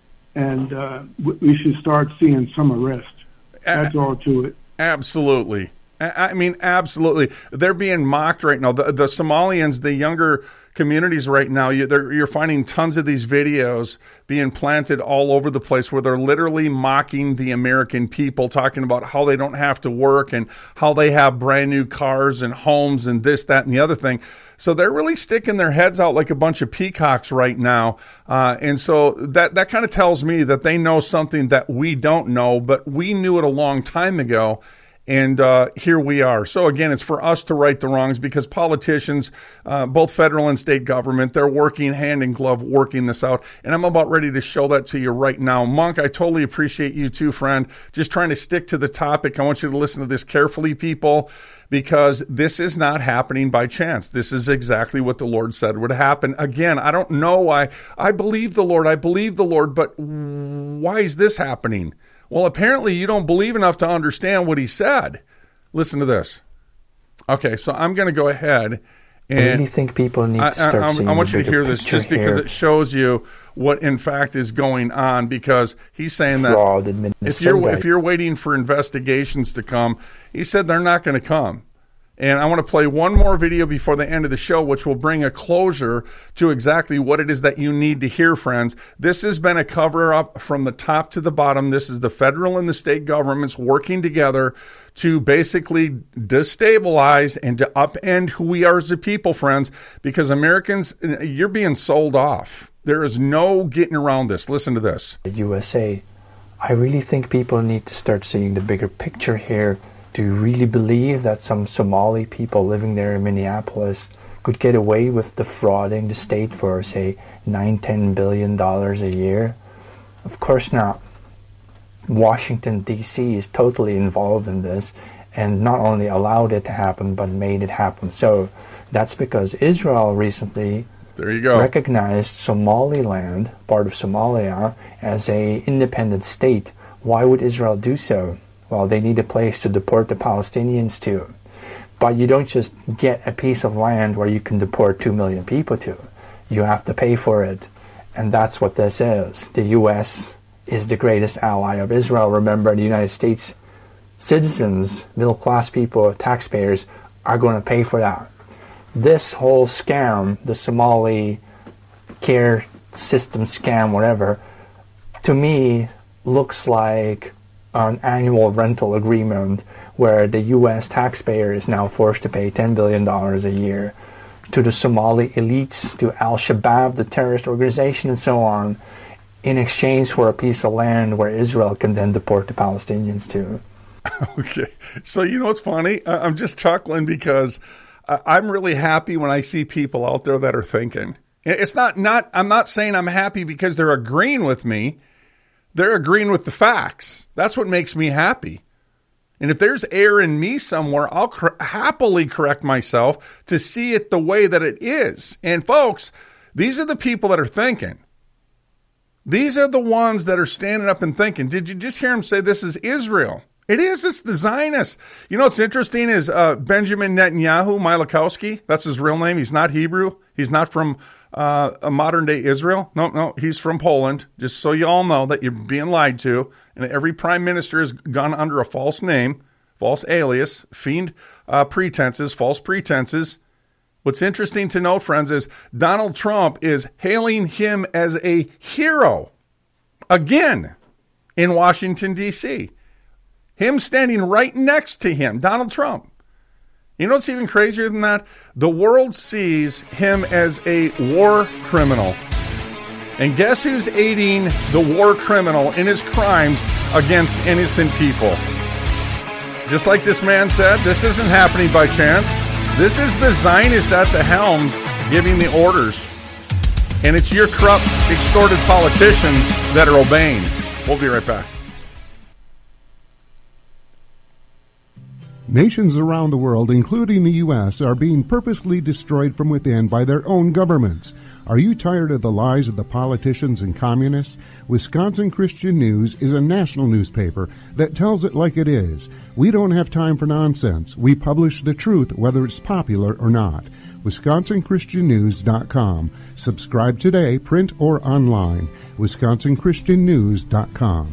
And we should start seeing some arrest. That's all to it. Absolutely. I mean, absolutely. They're being mocked right now. The Somalians, the younger communities right now, you're finding tons of these videos being planted all over the place where they're literally mocking the American people, talking about how they don't have to work and how they have brand new cars and homes and this, that, and the other thing. So they're really sticking their heads out like a bunch of peacocks right now. And so that kind of tells me that they know something that we don't know, but we knew it a long time ago. And here we are. So again, it's for us to right the wrongs because politicians, both federal and state government, they're working hand in glove, working this out. And I'm about ready to show that to you right now. Monk, I totally appreciate you too, friend. Just trying to stick to the topic. I want you to listen to this carefully, people, because this is not happening by chance. This is exactly what the Lord said would happen. Again, I don't know why. I believe the Lord, but why is this happening? Well, apparently you don't believe enough to understand what he said. Listen to this. Okay, so I'm going to go ahead and... I really think people need to start seeing I want you to hear this just because it shows you what, in fact, is going on, because he's saying that if you're waiting for investigations to come, he said they're not going to come. And I want to play one more video before the end of the show, which will bring a closure to exactly what it is that you need to hear, friends. This has been a cover-up from the top to the bottom. This is the federal and the state governments working together to basically destabilize and to upend who we are as a people, friends, because Americans, you're being sold off. There is no getting around this. Listen to this. USA, I really think people need to start seeing the bigger picture here. Do you really believe that some Somali people living there in Minneapolis could get away with defrauding the state for, say, $9-10 billion a year? Of course not. Washington, D.C. is totally involved in this and not only allowed it to happen, but made it happen. So that's because Israel recently recognized Somaliland, part of Somalia, as an independent state. Why would Israel do so? Well, they need a place to deport the Palestinians to. But you don't just get a piece of land where you can deport 2 million people to. You have to pay for it. And that's what this is. The U.S. is the greatest ally of Israel. Remember, the United States citizens, middle-class people, taxpayers, are going to pay for that. This whole scam, the Somali care system scam, whatever, to me looks like an annual rental agreement where the U.S. taxpayer is now forced to pay $10 billion a year to the Somali elites, to Al-Shabaab, the terrorist organization, and so on, in exchange for a piece of land where Israel can then deport the Palestinians to. Okay. So you know what's funny? I'm just chuckling because I'm really happy when I see people out there that are thinking. It's not I'm not saying I'm happy because they're agreeing with me. They're agreeing with the facts. That's what makes me happy. And if there's error in me somewhere, I'll happily correct myself to see it the way that it is. And folks, these are the people that are thinking. These are the ones that are standing up and thinking. Did you just hear him say this is Israel? It is. It's the Zionists. You know what's interesting is Benjamin Netanyahu Milakowski. That's his real name. He's not Hebrew. He's not from a modern-day Israel. No, he's from Poland, just so you all know that you're being lied to. And every prime minister has gone under a false name, false alias, feigned pretenses, false pretenses. What's interesting to note, friends, is Donald Trump is hailing him as a hero. again in Washington, D.C. Him standing right next to him, Donald Trump. You know what's even crazier than that? The world sees him as a war criminal. And guess who's aiding the war criminal in his crimes against innocent people? Just like this man said, this isn't happening by chance. This is the Zionists at the helms giving the orders. And it's your corrupt, extorted politicians that are obeying. We'll be right back. Nations around the world, including the U.S., are being purposely destroyed from within by their own governments. Are you tired of the lies of the politicians and communists? Wisconsin Christian News is a national newspaper that tells it like it is. We don't have time for nonsense. We publish the truth, whether it's popular or not. WisconsinChristianNews.com. Subscribe today, print or online. WisconsinChristianNews.com.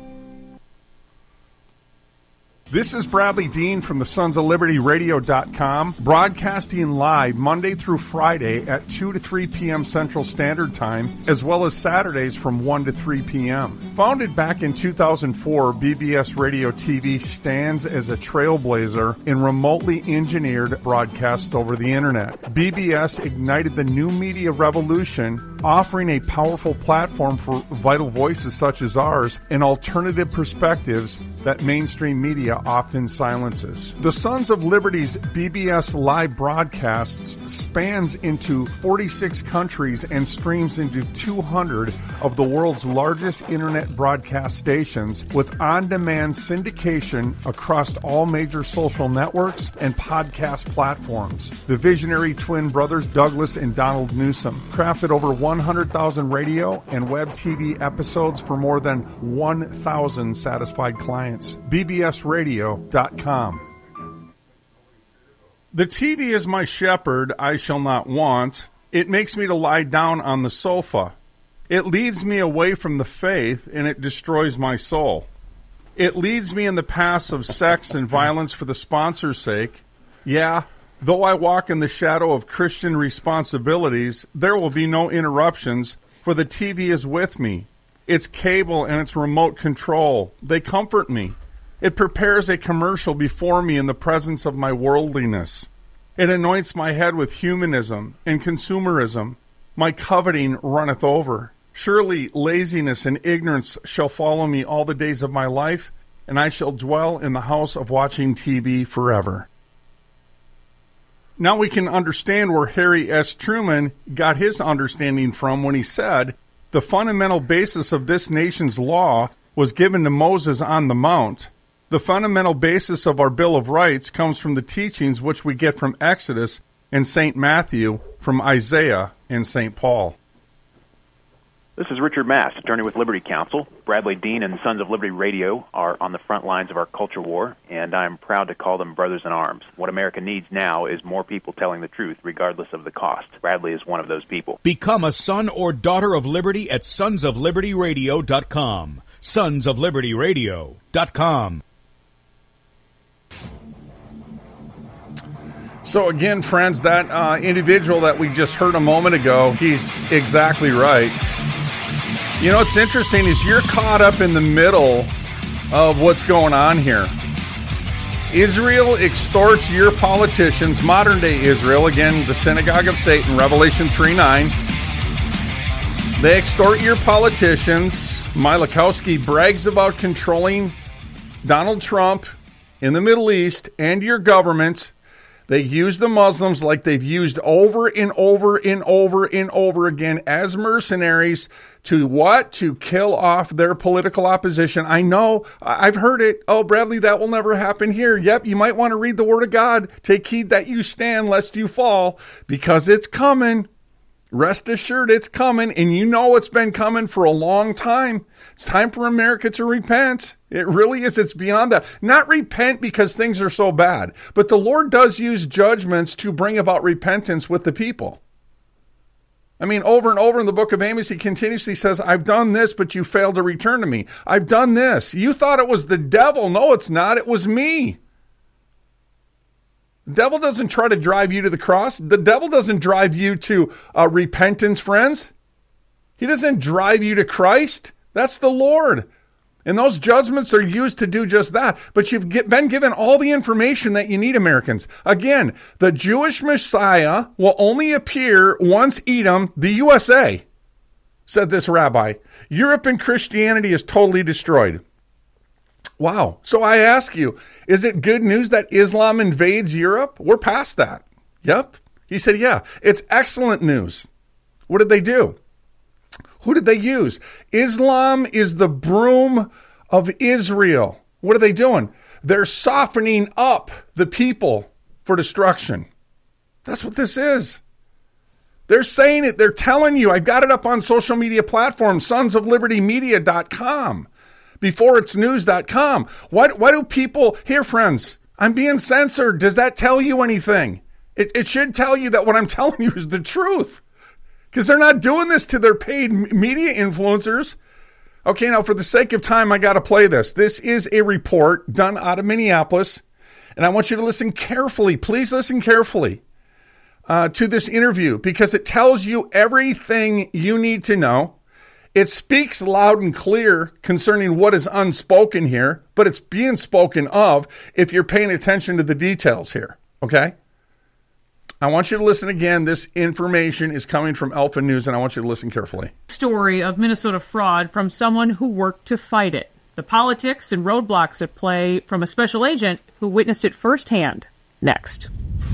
This is Bradley Dean from the Sons of Liberty Radio.com, broadcasting live Monday through Friday at 2 to 3 p.m. Central Standard Time, as well as Saturdays from 1 to 3 p.m. Founded back in 2004, BBS Radio TV stands as a trailblazer in remotely engineered broadcasts over the Internet. BBS ignited the new media revolution, offering a powerful platform for vital voices such as ours and alternative perspectives that mainstream media often silences. The Sons of Liberty's BBS live broadcasts spans into 46 countries and streams into 200 of the world's largest internet broadcast stations with on-demand syndication across all major social networks and podcast platforms. The visionary twin brothers Douglas and Donald Newsom crafted over 100,000 radio and web TV episodes for more than 1,000 satisfied clients. BBSradio.com. The TV is my shepherd, I shall not want. It makes me to lie down on the sofa. It leads me away from the faith, and it destroys my soul. It leads me in the paths of sex and violence for the sponsor's sake. Yeah, though I walk in the shadow of Christian responsibilities, there will be no interruptions, for the TV is with me. Its cable and its remote control, they comfort me. It prepares a commercial before me in the presence of my worldliness. It anoints my head with humanism and consumerism. My coveting runneth over. Surely laziness and ignorance shall follow me all the days of my life, and I shall dwell in the house of watching TV forever. Now we can understand where Harry S. Truman got his understanding from when he said, "The fundamental basis of this nation's law was given to Moses on the Mount. The fundamental basis of our Bill of Rights comes from the teachings which we get from Exodus and St. Matthew, from Isaiah and St. Paul." This is Richard Mast, attorney with Liberty Counsel. Bradley Dean and Sons of Liberty Radio are on the front lines of our culture war, and I'm proud to call them brothers in arms. What America needs now is more people telling the truth, regardless of the cost. Bradley is one of those people. Become a son or daughter of liberty at sonsoflibertyradio.com. Sonsoflibertyradio.com. So again, friends, that individual that we just heard a moment ago, he's exactly right. You know, what's interesting is you're caught up in the middle of what's going on here. Israel extorts your politicians, modern-day Israel, again, the synagogue of Satan, Revelation 3:9. They extort your politicians. Milikowski brags about controlling Donald Trump in the Middle East and your government. They use the Muslims like they've used over and over and over and over again as mercenaries to what? To kill off their political opposition. I know. I've heard it. Oh, Bradley, that will never happen here. Yep, you might want to read the Word of God. Take heed that you stand lest you fall, because it's coming. Rest assured it's coming, and you know it's been coming for a long time. It's time for America to repent. It really is. It's beyond that. Not repent because things are so bad, but the Lord does use judgments to bring about repentance with the people. I mean, over and over in the book of Amos, he continuously says, I've done this, but you failed to return to me. I've done this. You thought it was the devil. No, it's not. It was me. The devil doesn't try to drive you to the cross. The devil doesn't drive you to repentance, friends. He doesn't drive you to Christ. That's the Lord. And those judgments are used to do just that. But you've been given all the information that you need, Americans. Again, the Jewish Messiah will only appear once Edom, the USA, said this rabbi. Europe and Christianity is totally destroyed. Wow. So I ask you, is it good news that Islam invades Europe? We're past that. Yep. He said, yeah, it's excellent news. What did they do? Who did they use? Islam is the broom of Israel. What are they doing? They're softening up the people for destruction. That's what this is. They're saying it. They're telling you. I've got it up on social media platforms, sonsoflibertymedia.com, beforeitsnews.com. Why do people, here, friends, I'm being censored. Does that tell you anything? It should tell you that what I'm telling you is the truth. Because they're not doing this to their paid media influencers. Okay, now for the sake of time, I got to play this. This is a report done out of Minneapolis. And I want you to listen carefully. Please listen carefully to this interview, because it tells you everything you need to know. It speaks loud and clear concerning what is unspoken here, but it's being spoken of if you're paying attention to the details here. Okay? I want you to listen again. This information is coming from Alpha News, and I want you to listen carefully. Story of Minnesota fraud from someone who worked to fight it. The politics and roadblocks at play from a special agent who witnessed it firsthand. Next.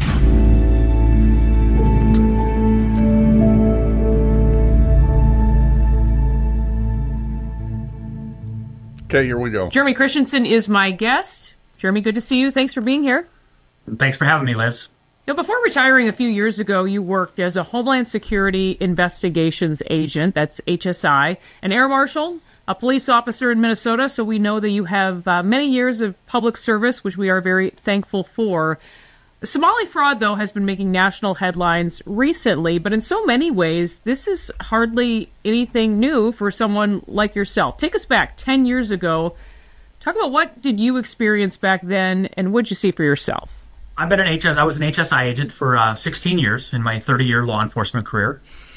Okay, here we go. Jeremy Christensen is my guest. Jeremy, good to see you. Thanks for being here. Thanks for having me, Liz. Now, before retiring a few years ago, you worked as a Homeland Security Investigations Agent, that's HSI, an air marshal, a police officer in Minnesota, so we know that you have many years of public service, which we are very thankful for. Somali fraud, though, has been making national headlines recently, but in so many ways, this is hardly anything new for someone like yourself. Take us back 10 years ago. Talk about what did you experience back then, and what did you see for yourself? I was an HSI agent for 16 years in my 30-year law enforcement career.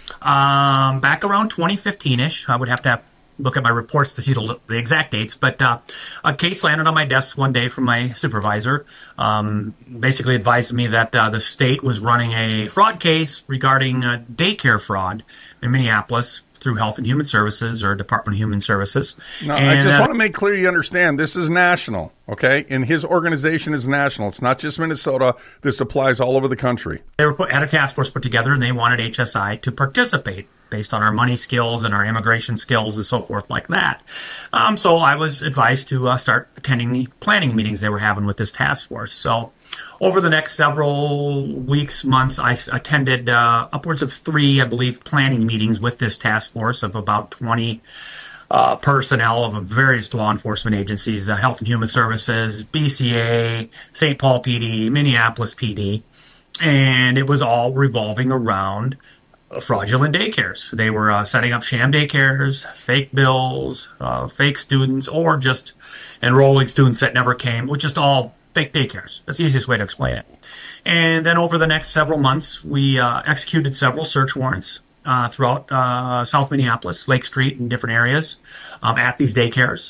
Back around 2015-ish, I would have to look at my reports to see the exact dates, but a case landed on my desk one day from my supervisor, basically advised me that the state was running a fraud case regarding daycare fraud in Minneapolis through Health and Human Services or Department of Human Services. No, I just want to make clear you understand this is national, okay? And his organization is national. It's not just Minnesota. This applies all over the country. They had a task force put together, and they wanted HSI to participate based on our money skills and our immigration skills and so forth like that. So I was advised to start attending the planning meetings they were having with this task force. So over the next several weeks, months, I attended upwards of 3, I believe, planning meetings with this task force of about 20 personnel of various law enforcement agencies, the Health and Human Services, BCA, St. Paul PD, Minneapolis PD, and it was all revolving around fraudulent daycares. They were setting up sham daycares, fake bills, fake students, or just enrolling students that never came, which just all fake daycares. That's the easiest way to explain it. And then over the next several months, we executed several search warrants throughout South Minneapolis, Lake Street, and different areas at these daycares.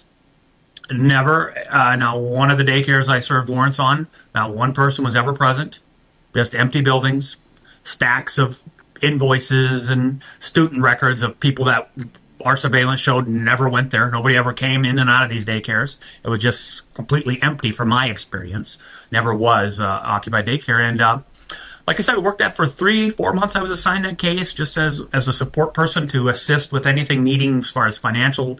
Now one of the daycares I served warrants on, not one person was ever present. Just empty buildings, stacks of invoices and student records of people that our surveillance showed never went there. Nobody ever came in and out of these daycares. It was just completely empty from my experience. Never was occupied daycare. And like I said, I worked that for 3-4 months. I was assigned that case just as a support person to assist with anything needing as far as financial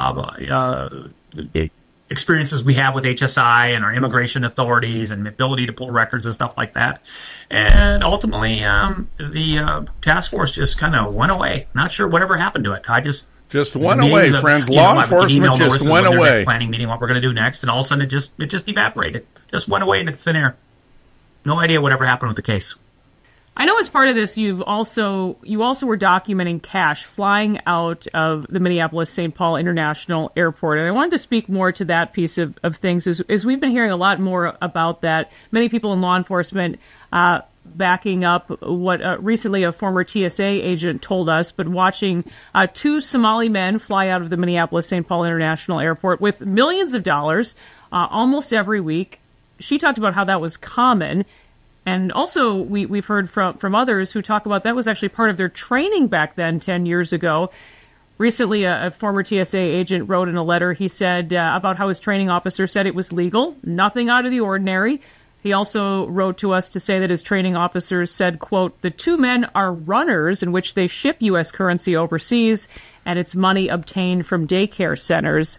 experiences we have with HSI and our immigration authorities and ability to pull records and stuff like that. And ultimately, the task force just kind of went away. Not sure whatever happened to it. Just went away, friends. Law enforcement just went away. Planning meeting, what we're going to do next, and all of a sudden it just evaporated. Just went away into thin air. No idea whatever happened with the case. I know as part of this, you also were documenting cash flying out of the Minneapolis-St. Paul International Airport. And I wanted to speak more to that piece of things as we've been hearing a lot more about that. Many people in law enforcement backing up what recently a former TSA agent told us, but watching two Somali men fly out of the Minneapolis-St. Paul International Airport with millions of dollars almost every week. She talked about how that was common. And also we've heard from others who talk about that was actually part of their training back then 10 years ago. Recently, a former TSA agent wrote in a letter, he said about how his training officer said it was legal, nothing out of the ordinary. He also wrote to us to say that his training officers said, quote, the two men are runners in which they ship U.S. currency overseas, and it's money obtained from daycare centers.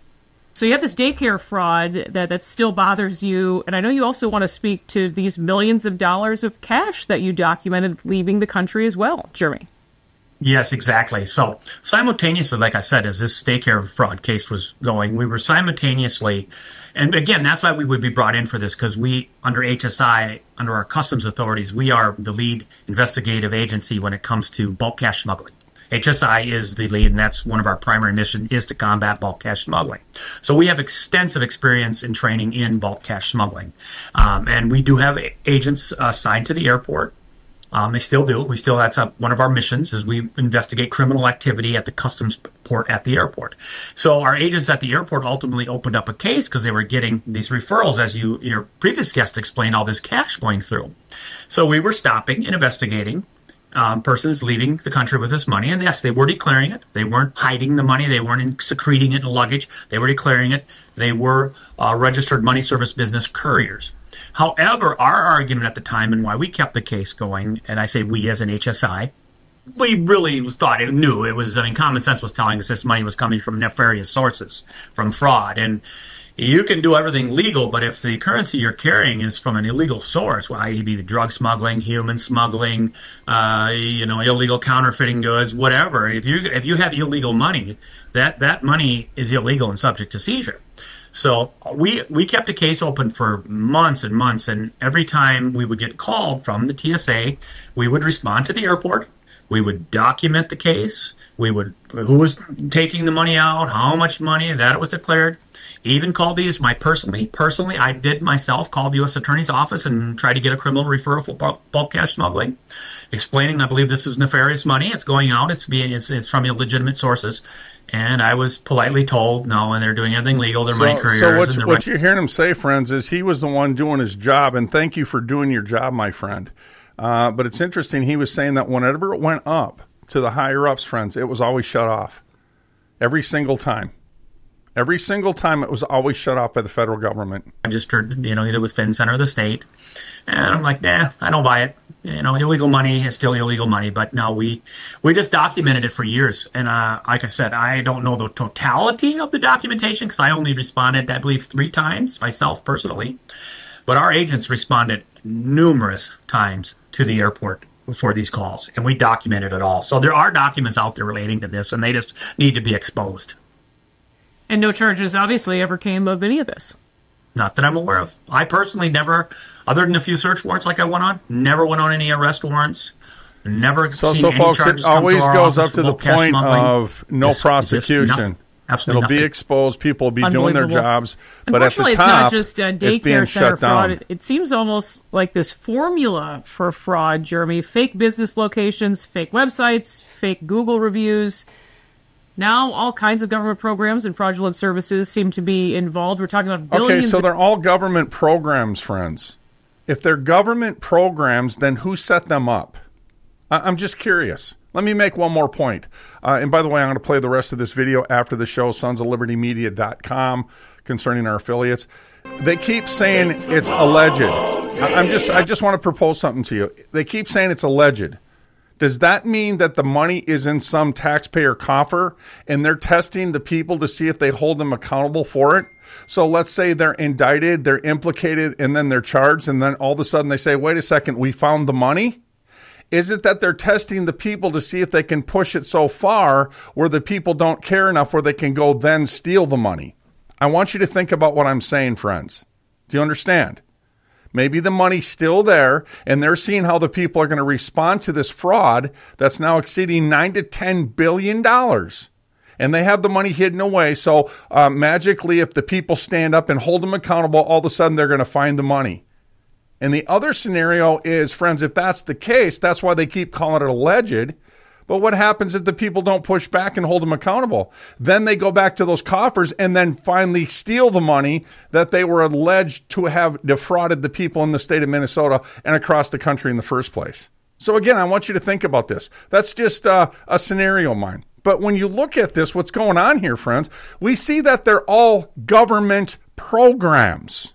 So you have this daycare fraud that still bothers you, and I know you also want to speak to these millions of dollars of cash that you documented leaving the country as well, Jeremy. Yes, exactly. So simultaneously, like I said, as this daycare fraud case was going, we were simultaneously, and again, that's why we would be brought in for this, because we, under HSI, under our customs authorities, we are the lead investigative agency when it comes to bulk cash smuggling. HSI is the lead, and that's one of our primary missions, is to combat bulk cash smuggling. So we have extensive experience in training in bulk cash smuggling. And we do have agents assigned to the airport. They still do. That's one of our missions, is we investigate criminal activity at the customs port at the airport. So our agents at the airport ultimately opened up a case because they were getting these referrals, as your previous guest explained, all this cash going through. So we were stopping and investigating persons leaving the country with this money. And yes, they were declaring it. They weren't hiding the money. They weren't secreting it in luggage. They were declaring it. They were registered money service business couriers. However, our argument at the time and why we kept the case going, and I say we as an HSI, we really thought it knew it was, common sense was telling us this money was coming from nefarious sources, from fraud. And you can do everything legal, but if the currency you're carrying is from an illegal source, well, i.e. be the drug smuggling, human smuggling, illegal counterfeiting goods, whatever, if you have illegal money, that money is illegal and subject to seizure. So we kept the case open for months and months, and every time we would get called from the TSA, we would respond to the airport. We would document the case. Who was taking the money out, how much money, that it was declared. Even called personally, I did myself call the U.S. Attorney's Office and try to get a criminal referral for bulk cash smuggling, explaining I believe this is nefarious money. It's going out. It's from illegitimate sources. And I was politely told, no, and they're doing everything legal. They're money couriers. So what you're hearing him say, friends, is he was the one doing his job, and thank you for doing your job, my friend. But it's interesting. He was saying that whenever it went up to the higher-ups, friends, it was always shut off. Every single time. Every single time it was always shut off by the federal government. Registered, either with FinCenter or the state. And I'm like, nah, I don't buy it. Illegal money is still illegal money. But no, we just documented it for years. And like I said, I don't know the totality of the documentation because I only responded, I believe, 3 times myself personally. But our agents responded numerous times to the airport for these calls. And we documented it all. So there are documents out there relating to this, and they just need to be exposed. And no charges, obviously, ever came of any of this. Not that I'm aware of. I personally never, other than a few search warrants like I went on, never went on any arrest warrants. Never seen any folks, charges it always come to our goes office up to the point of no prosecution. Absolutely It'll be exposed. People will be doing their jobs. But at the Unfortunately, top, it's not just it's being daycare center shut down. fraud. It seems almost like this formula for fraud, Jeremy. Fake business locations, fake websites, fake Google reviews. Now, all kinds of government programs and fraudulent services seem to be involved. We're talking about billions. Okay, so they're all government programs, friends. If they're government programs, then who set them up? I'm just curious. Let me make one more point. And by the way, I'm going to play the rest of this video after the show, sonsoflibertymedia.com, concerning our affiliates. They keep saying it's alleged. I just want to propose something to you. They keep saying it's alleged. Does that mean that the money is in some taxpayer coffer and they're testing the people to see if they hold them accountable for it? So let's say they're indicted, they're implicated, and then they're charged, and then all of a sudden they say, wait a second, we found the money? Is it that they're testing the people to see if they can push it so far where the people don't care enough where they can go then steal the money? I want you to think about what I'm saying, friends. Do you understand? Maybe the money's still there, and they're seeing how the people are going to respond to this fraud that's now exceeding $9 to $10 billion. And they have the money hidden away, so magically, if the people stand up and hold them accountable, all of a sudden they're going to find the money. And the other scenario is, friends, if that's the case, that's why they keep calling it alleged. But what happens if the people don't push back and hold them accountable? Then they go back to those coffers and then finally steal the money that they were alleged to have defrauded the people in the state of Minnesota and across the country in the first place. So again, I want you to think about this. That's just a scenario of mine. But when you look at this, what's going on here, friends, we see that they're all government programs.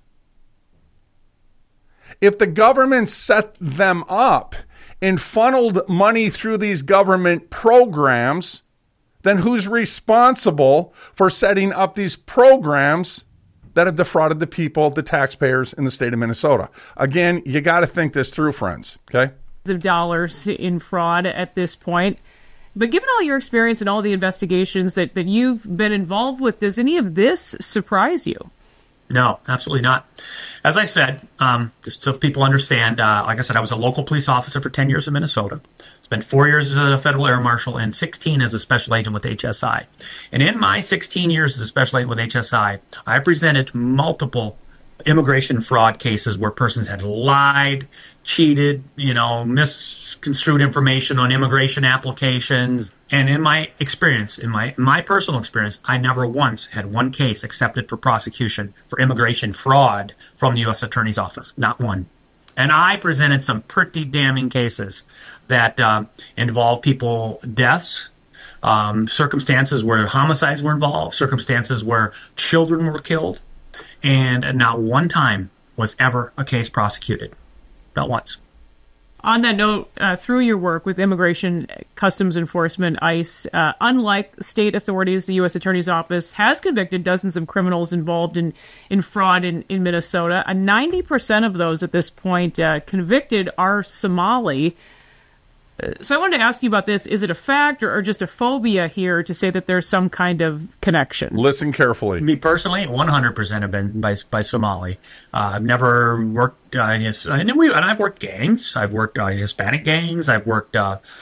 If the government set them up and funneled money through these government programs, then who's responsible for setting up these programs that have defrauded the people, the taxpayers in the state of Minnesota? Again, you got to think this through, friends, okay? Of dollars in fraud at this point. But given all your experience and all the investigations that you've been involved with, does any of this surprise you? No, absolutely not. As I said, just so people understand, like I said, I was a local police officer for 10 years in Minnesota. Spent 4 years as a federal air marshal and 16 as a special agent with HSI. And in my 16 years as a special agent with HSI, I presented multiple immigration fraud cases where persons had lied, cheated, misconstrued information on immigration applications. And in my experience, in my personal experience, I never once had one case accepted for prosecution for immigration fraud from the U.S. Attorney's Office. Not one. And I presented some pretty damning cases that involved people deaths, circumstances where homicides were involved, circumstances where children were killed, and not one time was ever a case prosecuted. Not once. On that note, through your work with Immigration, Customs Enforcement, ICE, unlike state authorities, the U.S. Attorney's Office has convicted dozens of criminals involved in fraud in Minnesota. 90% of those at this point convicted are Somali. So I wanted to ask you about this. Is it a fact or just a phobia here to say that there's some kind of connection? Listen carefully. Me personally, 100% have been by Somali. I've never worked, and I've worked gangs. I've worked Hispanic gangs. I've worked,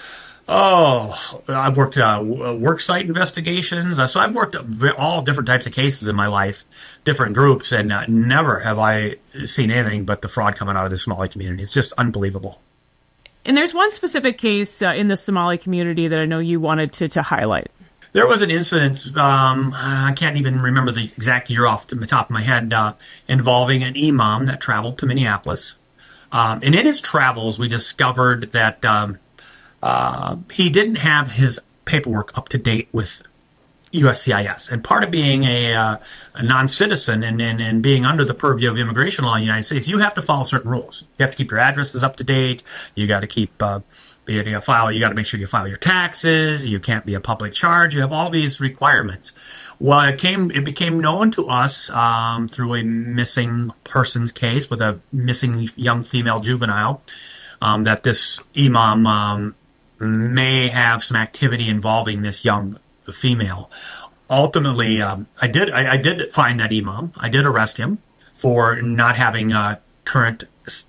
work site investigations. So I've worked all different types of cases in my life, different groups, and never have I seen anything but the fraud coming out of the Somali community. It's just unbelievable. And there's one specific case in the Somali community that I know you wanted to highlight. There was an incident, I can't even remember the exact year off the top of my head, involving an imam that traveled to Minneapolis. And in his travels, we discovered that he didn't have his paperwork up to date with USCIS. And part of being a non-citizen and being under the purview of immigration law in the United States, you have to follow certain rules. You have to keep your addresses up to date. You got to keep, you got to make sure you file your taxes. You can't be a public charge. You have all these requirements. Well, it became known to us through a missing persons case with a missing young female juvenile that this imam may have some activity involving this young female. Ultimately, I did find that imam. I did arrest him for not having current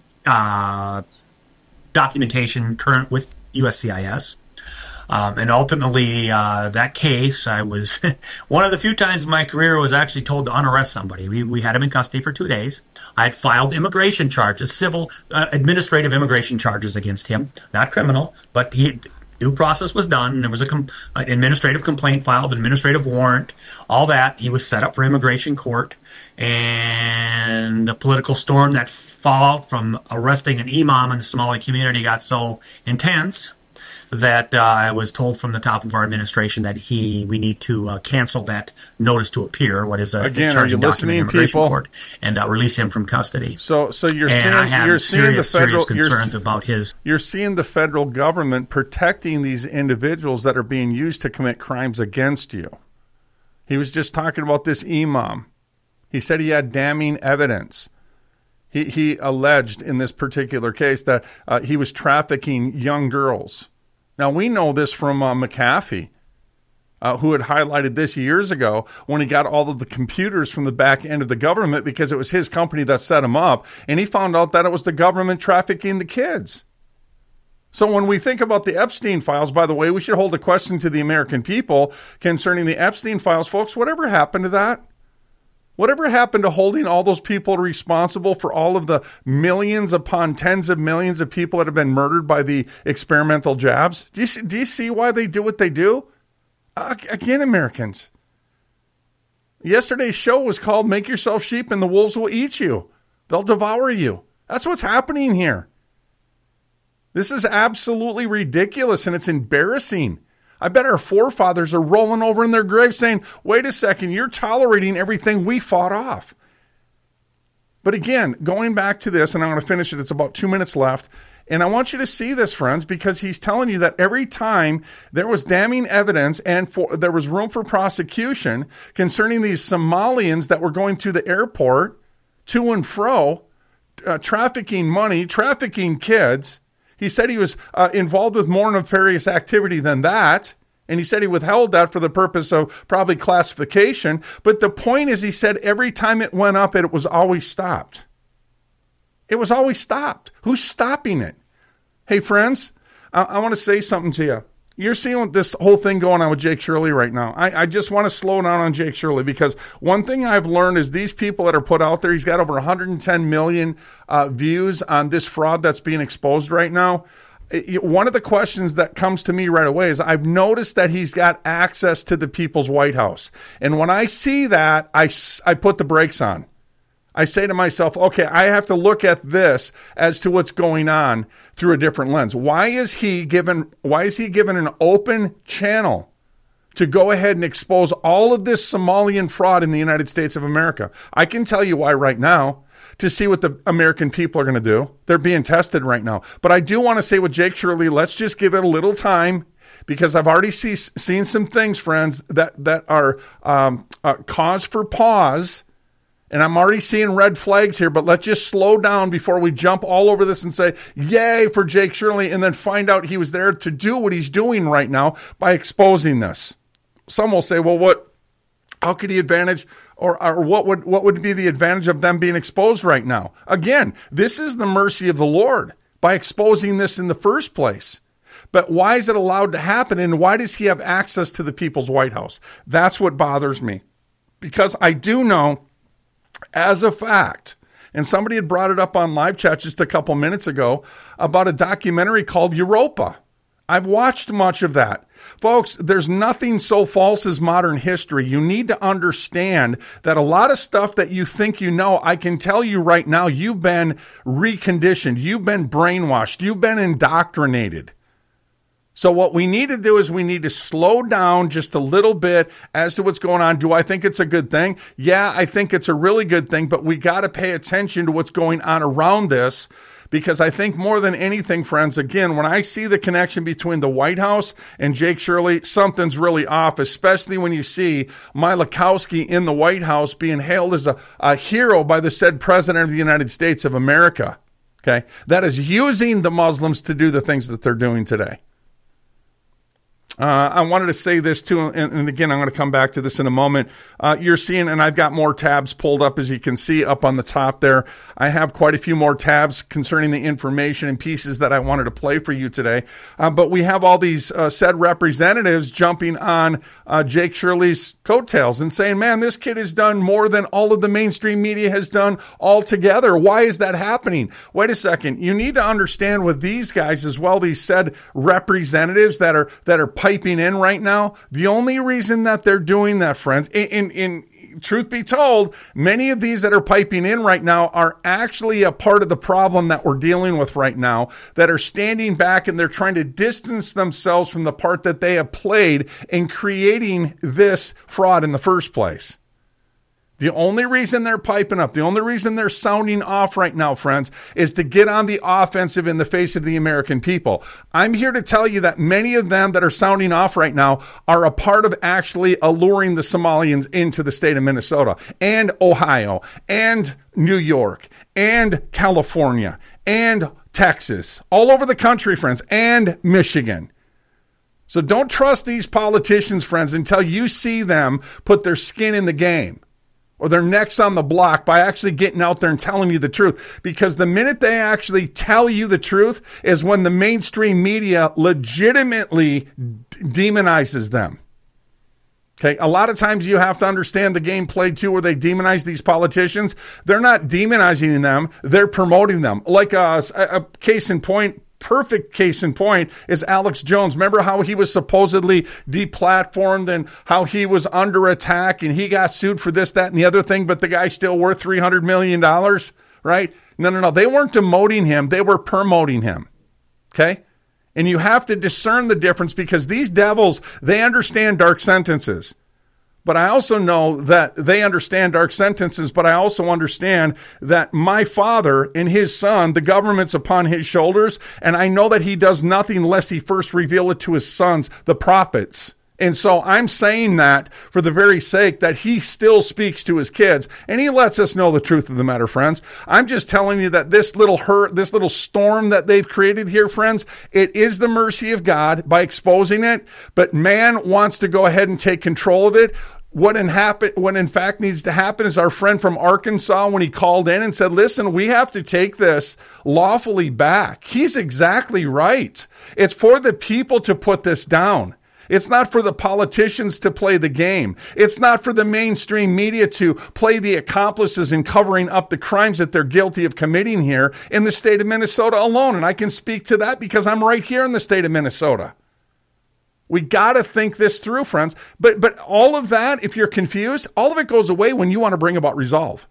documentation current with USCIS. And ultimately, that case, I was one of the few times in my career I was actually told to unarrest somebody. We had him in custody for 2 days. I had filed immigration charges, civil, administrative immigration charges against him, not criminal, but due process was done. There was an administrative complaint filed, an administrative warrant, all that. He was set up for immigration court. And the political storm that followed from arresting an imam in the Somali community got so intense that I was told from the top of our administration that we need to cancel that notice to appear, what is a charging document in immigration court, and release him from custody. So you're seeing the federal government protecting these individuals that are being used to commit crimes against you. He was just talking about this imam. He said he had damning evidence. He alleged in this particular case that he was trafficking young girls. Now, we know this from McAfee, who had highlighted this years ago when he got all of the computers from the back end of the government because it was his company that set him up, and he found out that it was the government trafficking the kids. So when we think about the Epstein files, by the way, we should hold a question to the American people concerning the Epstein files. Folks, whatever happened to that? Whatever happened to holding all those people responsible for all of the millions upon tens of millions of people that have been murdered by the experimental jabs? Do you see why they do what they do? Again, Americans. Yesterday's show was called Make Yourself Sheep and the Wolves Will Eat You. They'll devour you. That's what's happening here. This is absolutely ridiculous, and it's embarrassing. I bet our forefathers are rolling over in their graves saying, wait a second, you're tolerating everything we fought off. But again, going back to this, and I'm going to finish it, it's about 2 minutes left, and I want you to see this, friends, because he's telling you that every time there was damning evidence and there was room for prosecution concerning these Somalians that were going through the airport to and fro, trafficking money, trafficking kids. He said he was involved with more nefarious activity than that, and he said he withheld that for the purpose of probably classification. But the point is, he said every time it went up, it was always stopped. It was always stopped. Who's stopping it? Hey, friends, I want to say something to you. You're seeing this whole thing going on with Jake Shirley right now. I just want to slow down on Jake Shirley, because one thing I've learned is these people that are put out there, he's got over 110 million views on this fraud that's being exposed right now. One of the questions that comes to me right away is I've noticed that he's got access to the people's White House. And when I see that, I put the brakes on. I say to myself, okay, I have to look at this as to what's going on through a different lens. Why is he given an open channel to go ahead and expose all of this Somalian fraud in the United States of America? I can tell you why right now, to see what the American people are going to do. They're being tested right now. But I do want to say with Jake Shirley, let's just give it a little time, because I've already seen some things, friends, that are cause for pause. And I'm already seeing red flags here, but let's just slow down before we jump all over this and say, yay for Jake Shirley, and then find out he was there to do what he's doing right now by exposing this. Some will say, well, how could he advantage, or what would be the advantage of them being exposed right now? Again, this is the mercy of the Lord by exposing this in the first place. But why is it allowed to happen, and why does he have access to the people's White House? That's what bothers me, because I do know, as a fact, and somebody had brought it up on live chat just a couple minutes ago about a documentary called Europa. I've watched much of that. Folks, there's nothing so false as modern history. You need to understand that a lot of stuff that you think you know, I can tell you right now, you've been reconditioned, you've been brainwashed, you've been indoctrinated. So what we need to do is we need to slow down just a little bit as to what's going on. Do I think it's a good thing? Yeah, I think it's a really good thing, but we got to pay attention to what's going on around this, because I think more than anything, friends, again, when I see the connection between the White House and Jake Shirley, something's really off, especially when you see Milakowski in the White House being hailed as a hero by the said President of the United States of America, okay, that is using the Muslims to do the things that they're doing today. I wanted to say this too, and again, I'm going to come back to this in a moment. You're seeing, and I've got more tabs pulled up, as you can see up on the top there. I have quite a few more tabs concerning the information and pieces that I wanted to play for you today. But we have all these said representatives jumping on Jake Shirley's coattails and saying, man, this kid has done more than all of the mainstream media has done altogether. Why is that happening? Wait a second. You need to understand with these guys as well, these said representatives that are piping in right now, the only reason that they're doing that, friends, in truth be told, many of these that are piping in right now are actually a part of the problem that we're dealing with right now, that are standing back and they're trying to distance themselves from the part that they have played in creating this fraud in the first place. The only reason they're piping up, the only reason they're sounding off right now, friends, is to get on the offensive in the face of the American people. I'm here to tell you that many of them that are sounding off right now are a part of actually alluring the Somalians into the state of Minnesota and Ohio and New York and California and Texas, all over the country, friends, and Michigan. So don't trust these politicians, friends, until you see them put their skin in the game, or their necks on the block, by actually getting out there and telling you the truth. Because the minute they actually tell you the truth is when the mainstream media legitimately demonizes them. Okay, a lot of times you have to understand the game played too, where they demonize these politicians. They're not demonizing them, they're promoting them. Like a case in point, perfect case in point is Alex Jones. Remember how he was supposedly deplatformed and how he was under attack and he got sued for this, that, and the other thing, but the guy's still worth $300 million, right? No. They weren't demoting him. They were promoting him. Okay? And you have to discern the difference because these devils, they understand dark sentences. But I also know that they understand dark sentences, but I also understand that my Father and his Son, the government's upon his shoulders, and I know that he does nothing unless he first reveal it to his sons, the prophets. And so I'm saying that for the very sake that he still speaks to his kids, and he lets us know the truth of the matter, friends. I'm just telling you that this little storm that they've created here, friends, it is the mercy of God by exposing it, but man wants to go ahead and take control of it. What in fact needs to happen is our friend from Arkansas, when he called in and said, listen, we have to take this lawfully back. He's exactly right. It's for the people to put this down. It's not for the politicians to play the game. It's not for the mainstream media to play the accomplices in covering up the crimes that they're guilty of committing here in the state of Minnesota alone. And I can speak to that because I'm right here in the state of Minnesota. We got to think this through, friends. But all of that, if you're confused, all of it goes away when you want to bring about resolve.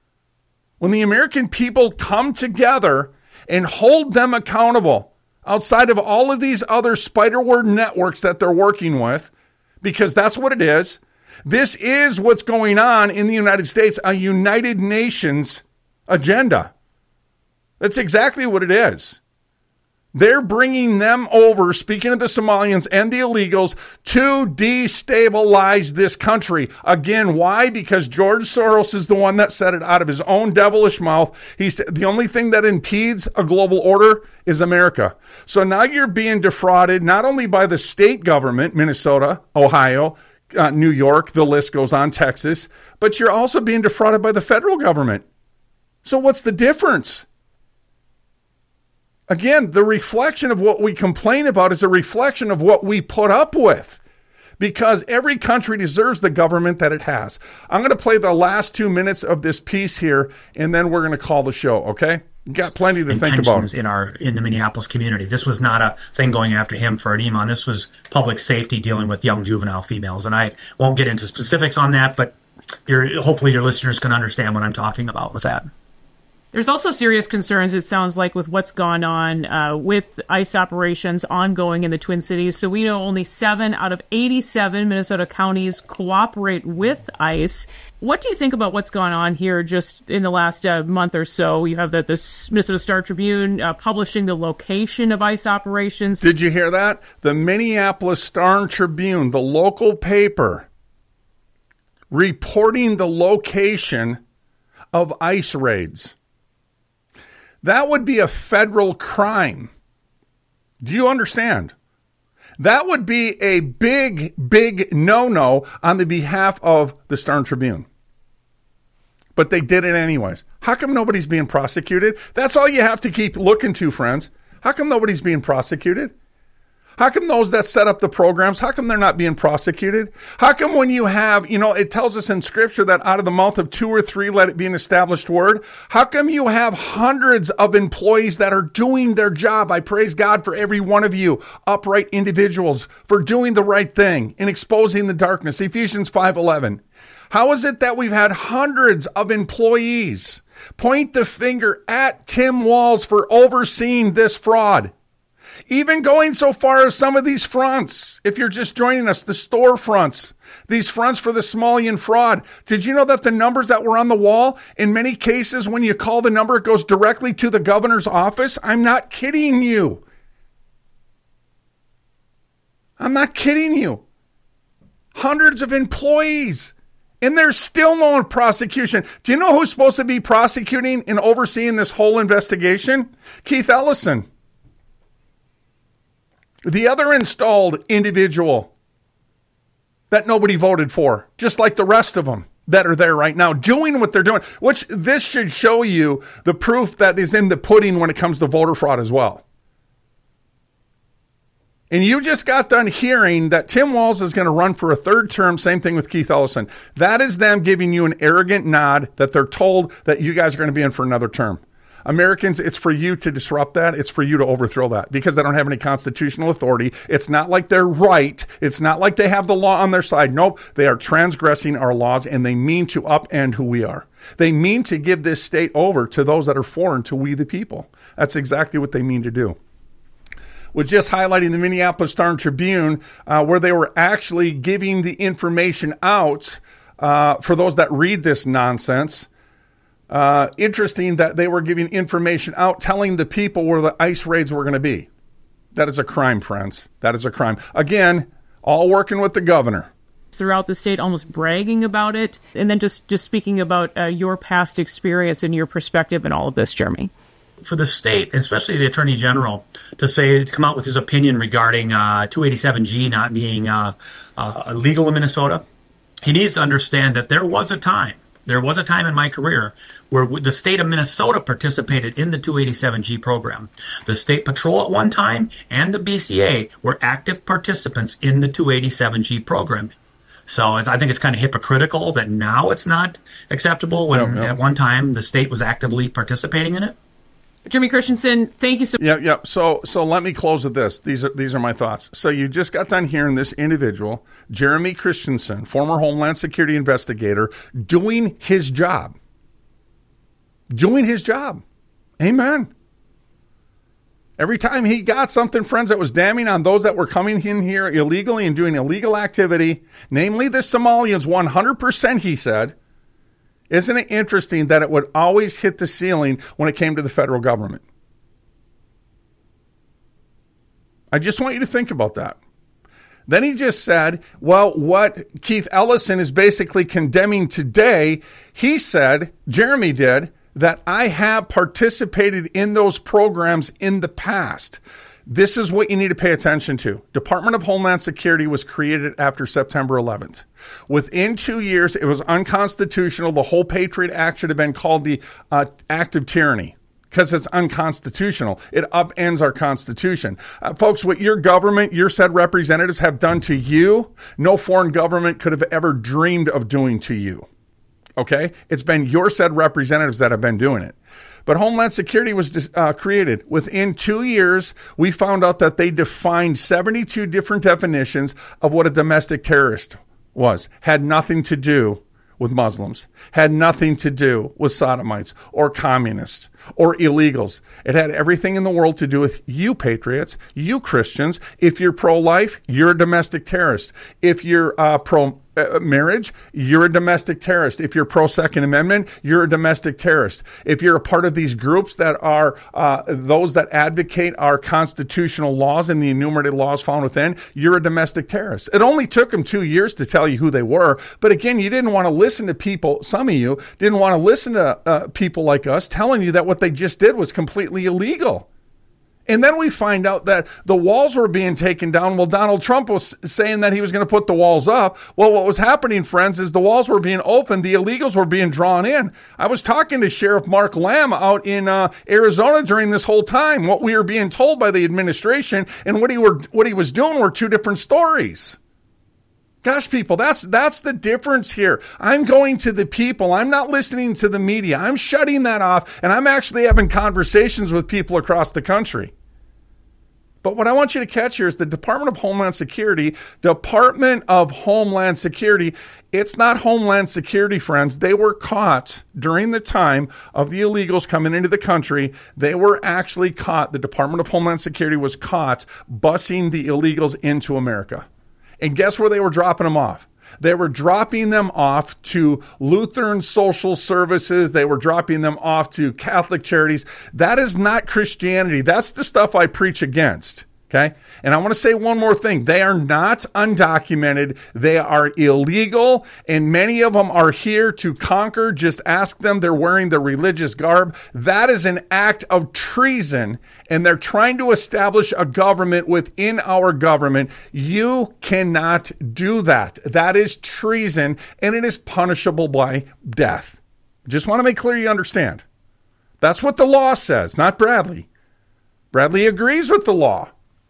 When the American people come together and hold them accountable, outside of all of these other spiderweb networks that they're working with, because that's what it is. This is what's going on in the United States, a United Nations agenda. That's exactly what it is. They're bringing them over, speaking of the Somalians and the illegals, to destabilize this country. Again, why? Because George Soros is the one that said it out of his own devilish mouth. He said the only thing that impedes a global order is America. So now you're being defrauded not only by the state government, Minnesota, Ohio, New York, the list goes on, Texas, but you're also being defrauded by the federal government. So what's the difference? Again, the reflection of what we complain about is a reflection of what we put up with, because every country deserves the government that it has. I'm going to play the last 2 minutes of this piece here, and then we're going to call the show, okay? Got plenty to think about. In the Minneapolis community. This was not a thing going after him for an imam. This was public safety dealing with young juvenile females. And I won't get into specifics on that, but hopefully your listeners can understand what I'm talking about with that. There's also serious concerns, it sounds like, with what's gone on with ICE operations ongoing in the Twin Cities. So we know only 7 out of 87 Minnesota counties cooperate with ICE. What do you think about what's gone on here just in the last month or so? You have the Minnesota Star Tribune publishing the location of ICE operations. Did you hear that? The Minneapolis Star Tribune, the local paper, reporting the location of ICE raids. That would be a federal crime. Do you understand? That would be a big, big no-no on the behalf of the Star Tribune. But they did it anyways. How come nobody's being prosecuted? That's all you have to keep looking to, friends. How come nobody's being prosecuted? How come those that set up the programs, how come they're not being prosecuted? How come when you have, it tells us in Scripture that out of the mouth of 2 or 3, let it be an established word. How come you have hundreds of employees that are doing their job? I praise God for every one of you, upright individuals, for doing the right thing and exposing the darkness. Ephesians 5:11. How is it that we've had hundreds of employees point the finger at Tim Walz for overseeing this fraud? Even going so far as some of these fronts, if you're just joining us, the store fronts, these fronts for the Somalian fraud. Did you know that the numbers that were on the wall, in many cases, when you call the number, it goes directly to the governor's office? I'm not kidding you. I'm not kidding you. Hundreds of employees, and there's still no prosecution. Do you know who's supposed to be prosecuting and overseeing this whole investigation? Keith Ellison. The other installed individual that nobody voted for, just like the rest of them that are there right now, doing what they're doing, which this should show you the proof that is in the pudding when it comes to voter fraud as well. And you just got done hearing that Tim Walz is going to run for a third term. Same thing with Keith Ellison. That is them giving you an arrogant nod that they're told that you guys are going to be in for another term. Americans, it's for you to disrupt that. It's for you to overthrow that because they don't have any constitutional authority. It's not like they're right. It's not like they have the law on their side. Nope. They are transgressing our laws, and they mean to upend who we are. They mean to give this state over to those that are foreign to we the people. That's exactly what they mean to do. Was just highlighting the Minneapolis Star-Tribune, where they were actually giving the information out for those that read this nonsense. Interesting that they were giving information out, telling the people where the ICE raids were going to be. That is a crime, friends. That is a crime. Again, all working with the governor. Throughout the state, almost bragging about it. And then just speaking about your past experience and your perspective in all of this, Jeremy. For the state, especially the Attorney General, to come out with his opinion regarding 287G not being illegal in Minnesota, he needs to understand that there was a time in my career where the state of Minnesota participated in the 287G program. The State Patrol at one time and the BCA were active participants in the 287G program. So I think it's kind of hypocritical that now it's not acceptable when at one time the state was actively participating in it. Jeremy Christensen, thank you so much. Yeah. So let me close with this. These are my thoughts. So you just got done hearing this individual, Jeremy Christensen, former Homeland Security investigator, doing his job. Doing his job. Amen. Every time he got something, friends, that was damning on those that were coming in here illegally and doing illegal activity, namely the Somalians, 100%, he said. Isn't it interesting that it would always hit the ceiling when it came to the federal government? I just want you to think about that. Then he just said, well, what Keith Ellison is basically condemning today, he said, Jeremy did, that I have participated in those programs in the past. This is what you need to pay attention to. Department of Homeland Security was created after September 11th. Within 2 years, it was unconstitutional. The whole Patriot Act should have been called the Act of Tyranny because it's unconstitutional. It upends our Constitution. Folks, what your government, your said representatives have done to you, no foreign government could have ever dreamed of doing to you. Okay? It's been your said representatives that have been doing it. But Homeland Security was created. Within 2 years, we found out that they defined 72 different definitions of what a domestic terrorist was. Had nothing to do with Muslims. Had nothing to do with sodomites or communists or illegals. It had everything in the world to do with you patriots, you Christians. If you're pro-life, you're a domestic terrorist. If you're pro-marriage, you're a domestic terrorist. If you're pro-Second Amendment, you're a domestic terrorist. If you're a part of these groups that are those that advocate our constitutional laws and the enumerated laws found within, you're a domestic terrorist. It only took them 2 years to tell you who they were. But again, you didn't want to listen to people, some of you didn't want to listen to people like us telling you that what they just did was completely illegal. And then we find out that the walls were being taken down. Well, Donald Trump was saying that he was going to put the walls up. Well, what was happening, friends, is the walls were being opened. The illegals were being drawn in. I was talking to Sheriff Mark Lamb out in Arizona during this whole time. What we were being told by the administration and what he was doing were two different stories. Gosh, people, that's the difference here. I'm going to the people. I'm not listening to the media. I'm shutting that off, and I'm actually having conversations with people across the country. But what I want you to catch here is the Department of Homeland Security, it's not Homeland Security, friends. They were caught during the time of the illegals coming into the country. They were actually caught. The Department of Homeland Security was caught busing the illegals into America. And guess where they were dropping them off? They were dropping them off to Lutheran social services. They were dropping them off to Catholic charities. That is not Christianity. That's the stuff I preach against. Okay? And I want to say one more thing. They are not undocumented. They are illegal, and many of them are here to conquer. Just ask them. They're wearing the religious garb. That is an act of treason, and they're trying to establish a government within our government. You cannot do that. That is treason, and it is punishable by death. Just want to make clear you understand. That's what the law says, not Bradley. Bradley agrees with the law,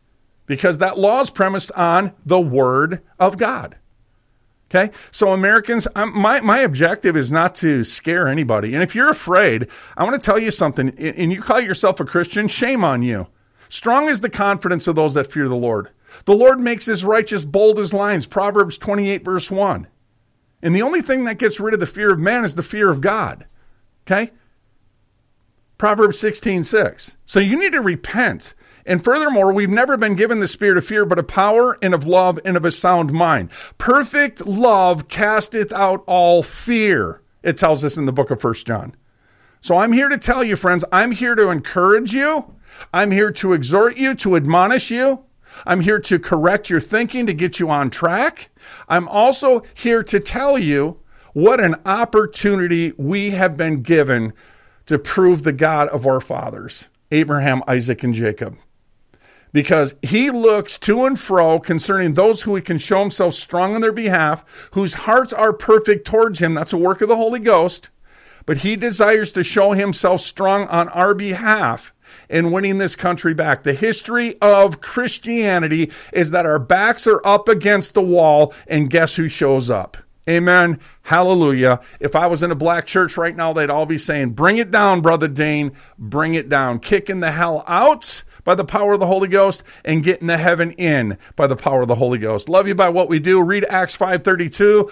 because that law is premised on the Word of God. Okay, so Americans, my objective is not to scare anybody. And if you're afraid, I want to tell you something, and you call yourself a Christian, shame on you. Strong is the confidence of those that fear the Lord. The Lord makes his righteous bold as lions, Proverbs 28, verse 1. And the only thing that gets rid of the fear of man is the fear of God. Okay? Proverbs 16:6. So you need to repent. And furthermore, we've never been given the spirit of fear, but of power and of love and of a sound mind. Perfect love casteth out all fear, it tells us in the book of 1 John. So I'm here to tell you, friends, I'm here to encourage you. I'm here to exhort you, to admonish you. I'm here to correct your thinking, to get you on track. I'm also here to tell you what an opportunity we have been given to prove the God of our fathers, Abraham, Isaac, and Jacob. Because he looks to and fro concerning those who he can show himself strong on their behalf, whose hearts are perfect towards him. That's a work of the Holy Ghost. But he desires to show himself strong on our behalf in winning this country back. The history of Christianity is that our backs are up against the wall, and guess who shows up? Amen. Hallelujah. If I was in a black church right now, they'd all be saying, bring it down, Brother Dane. Bring it down. Kicking the hell out by the power of the Holy Ghost and getting the heaven in by the power of the Holy Ghost. Love you by what we do. Read Acts 5:32.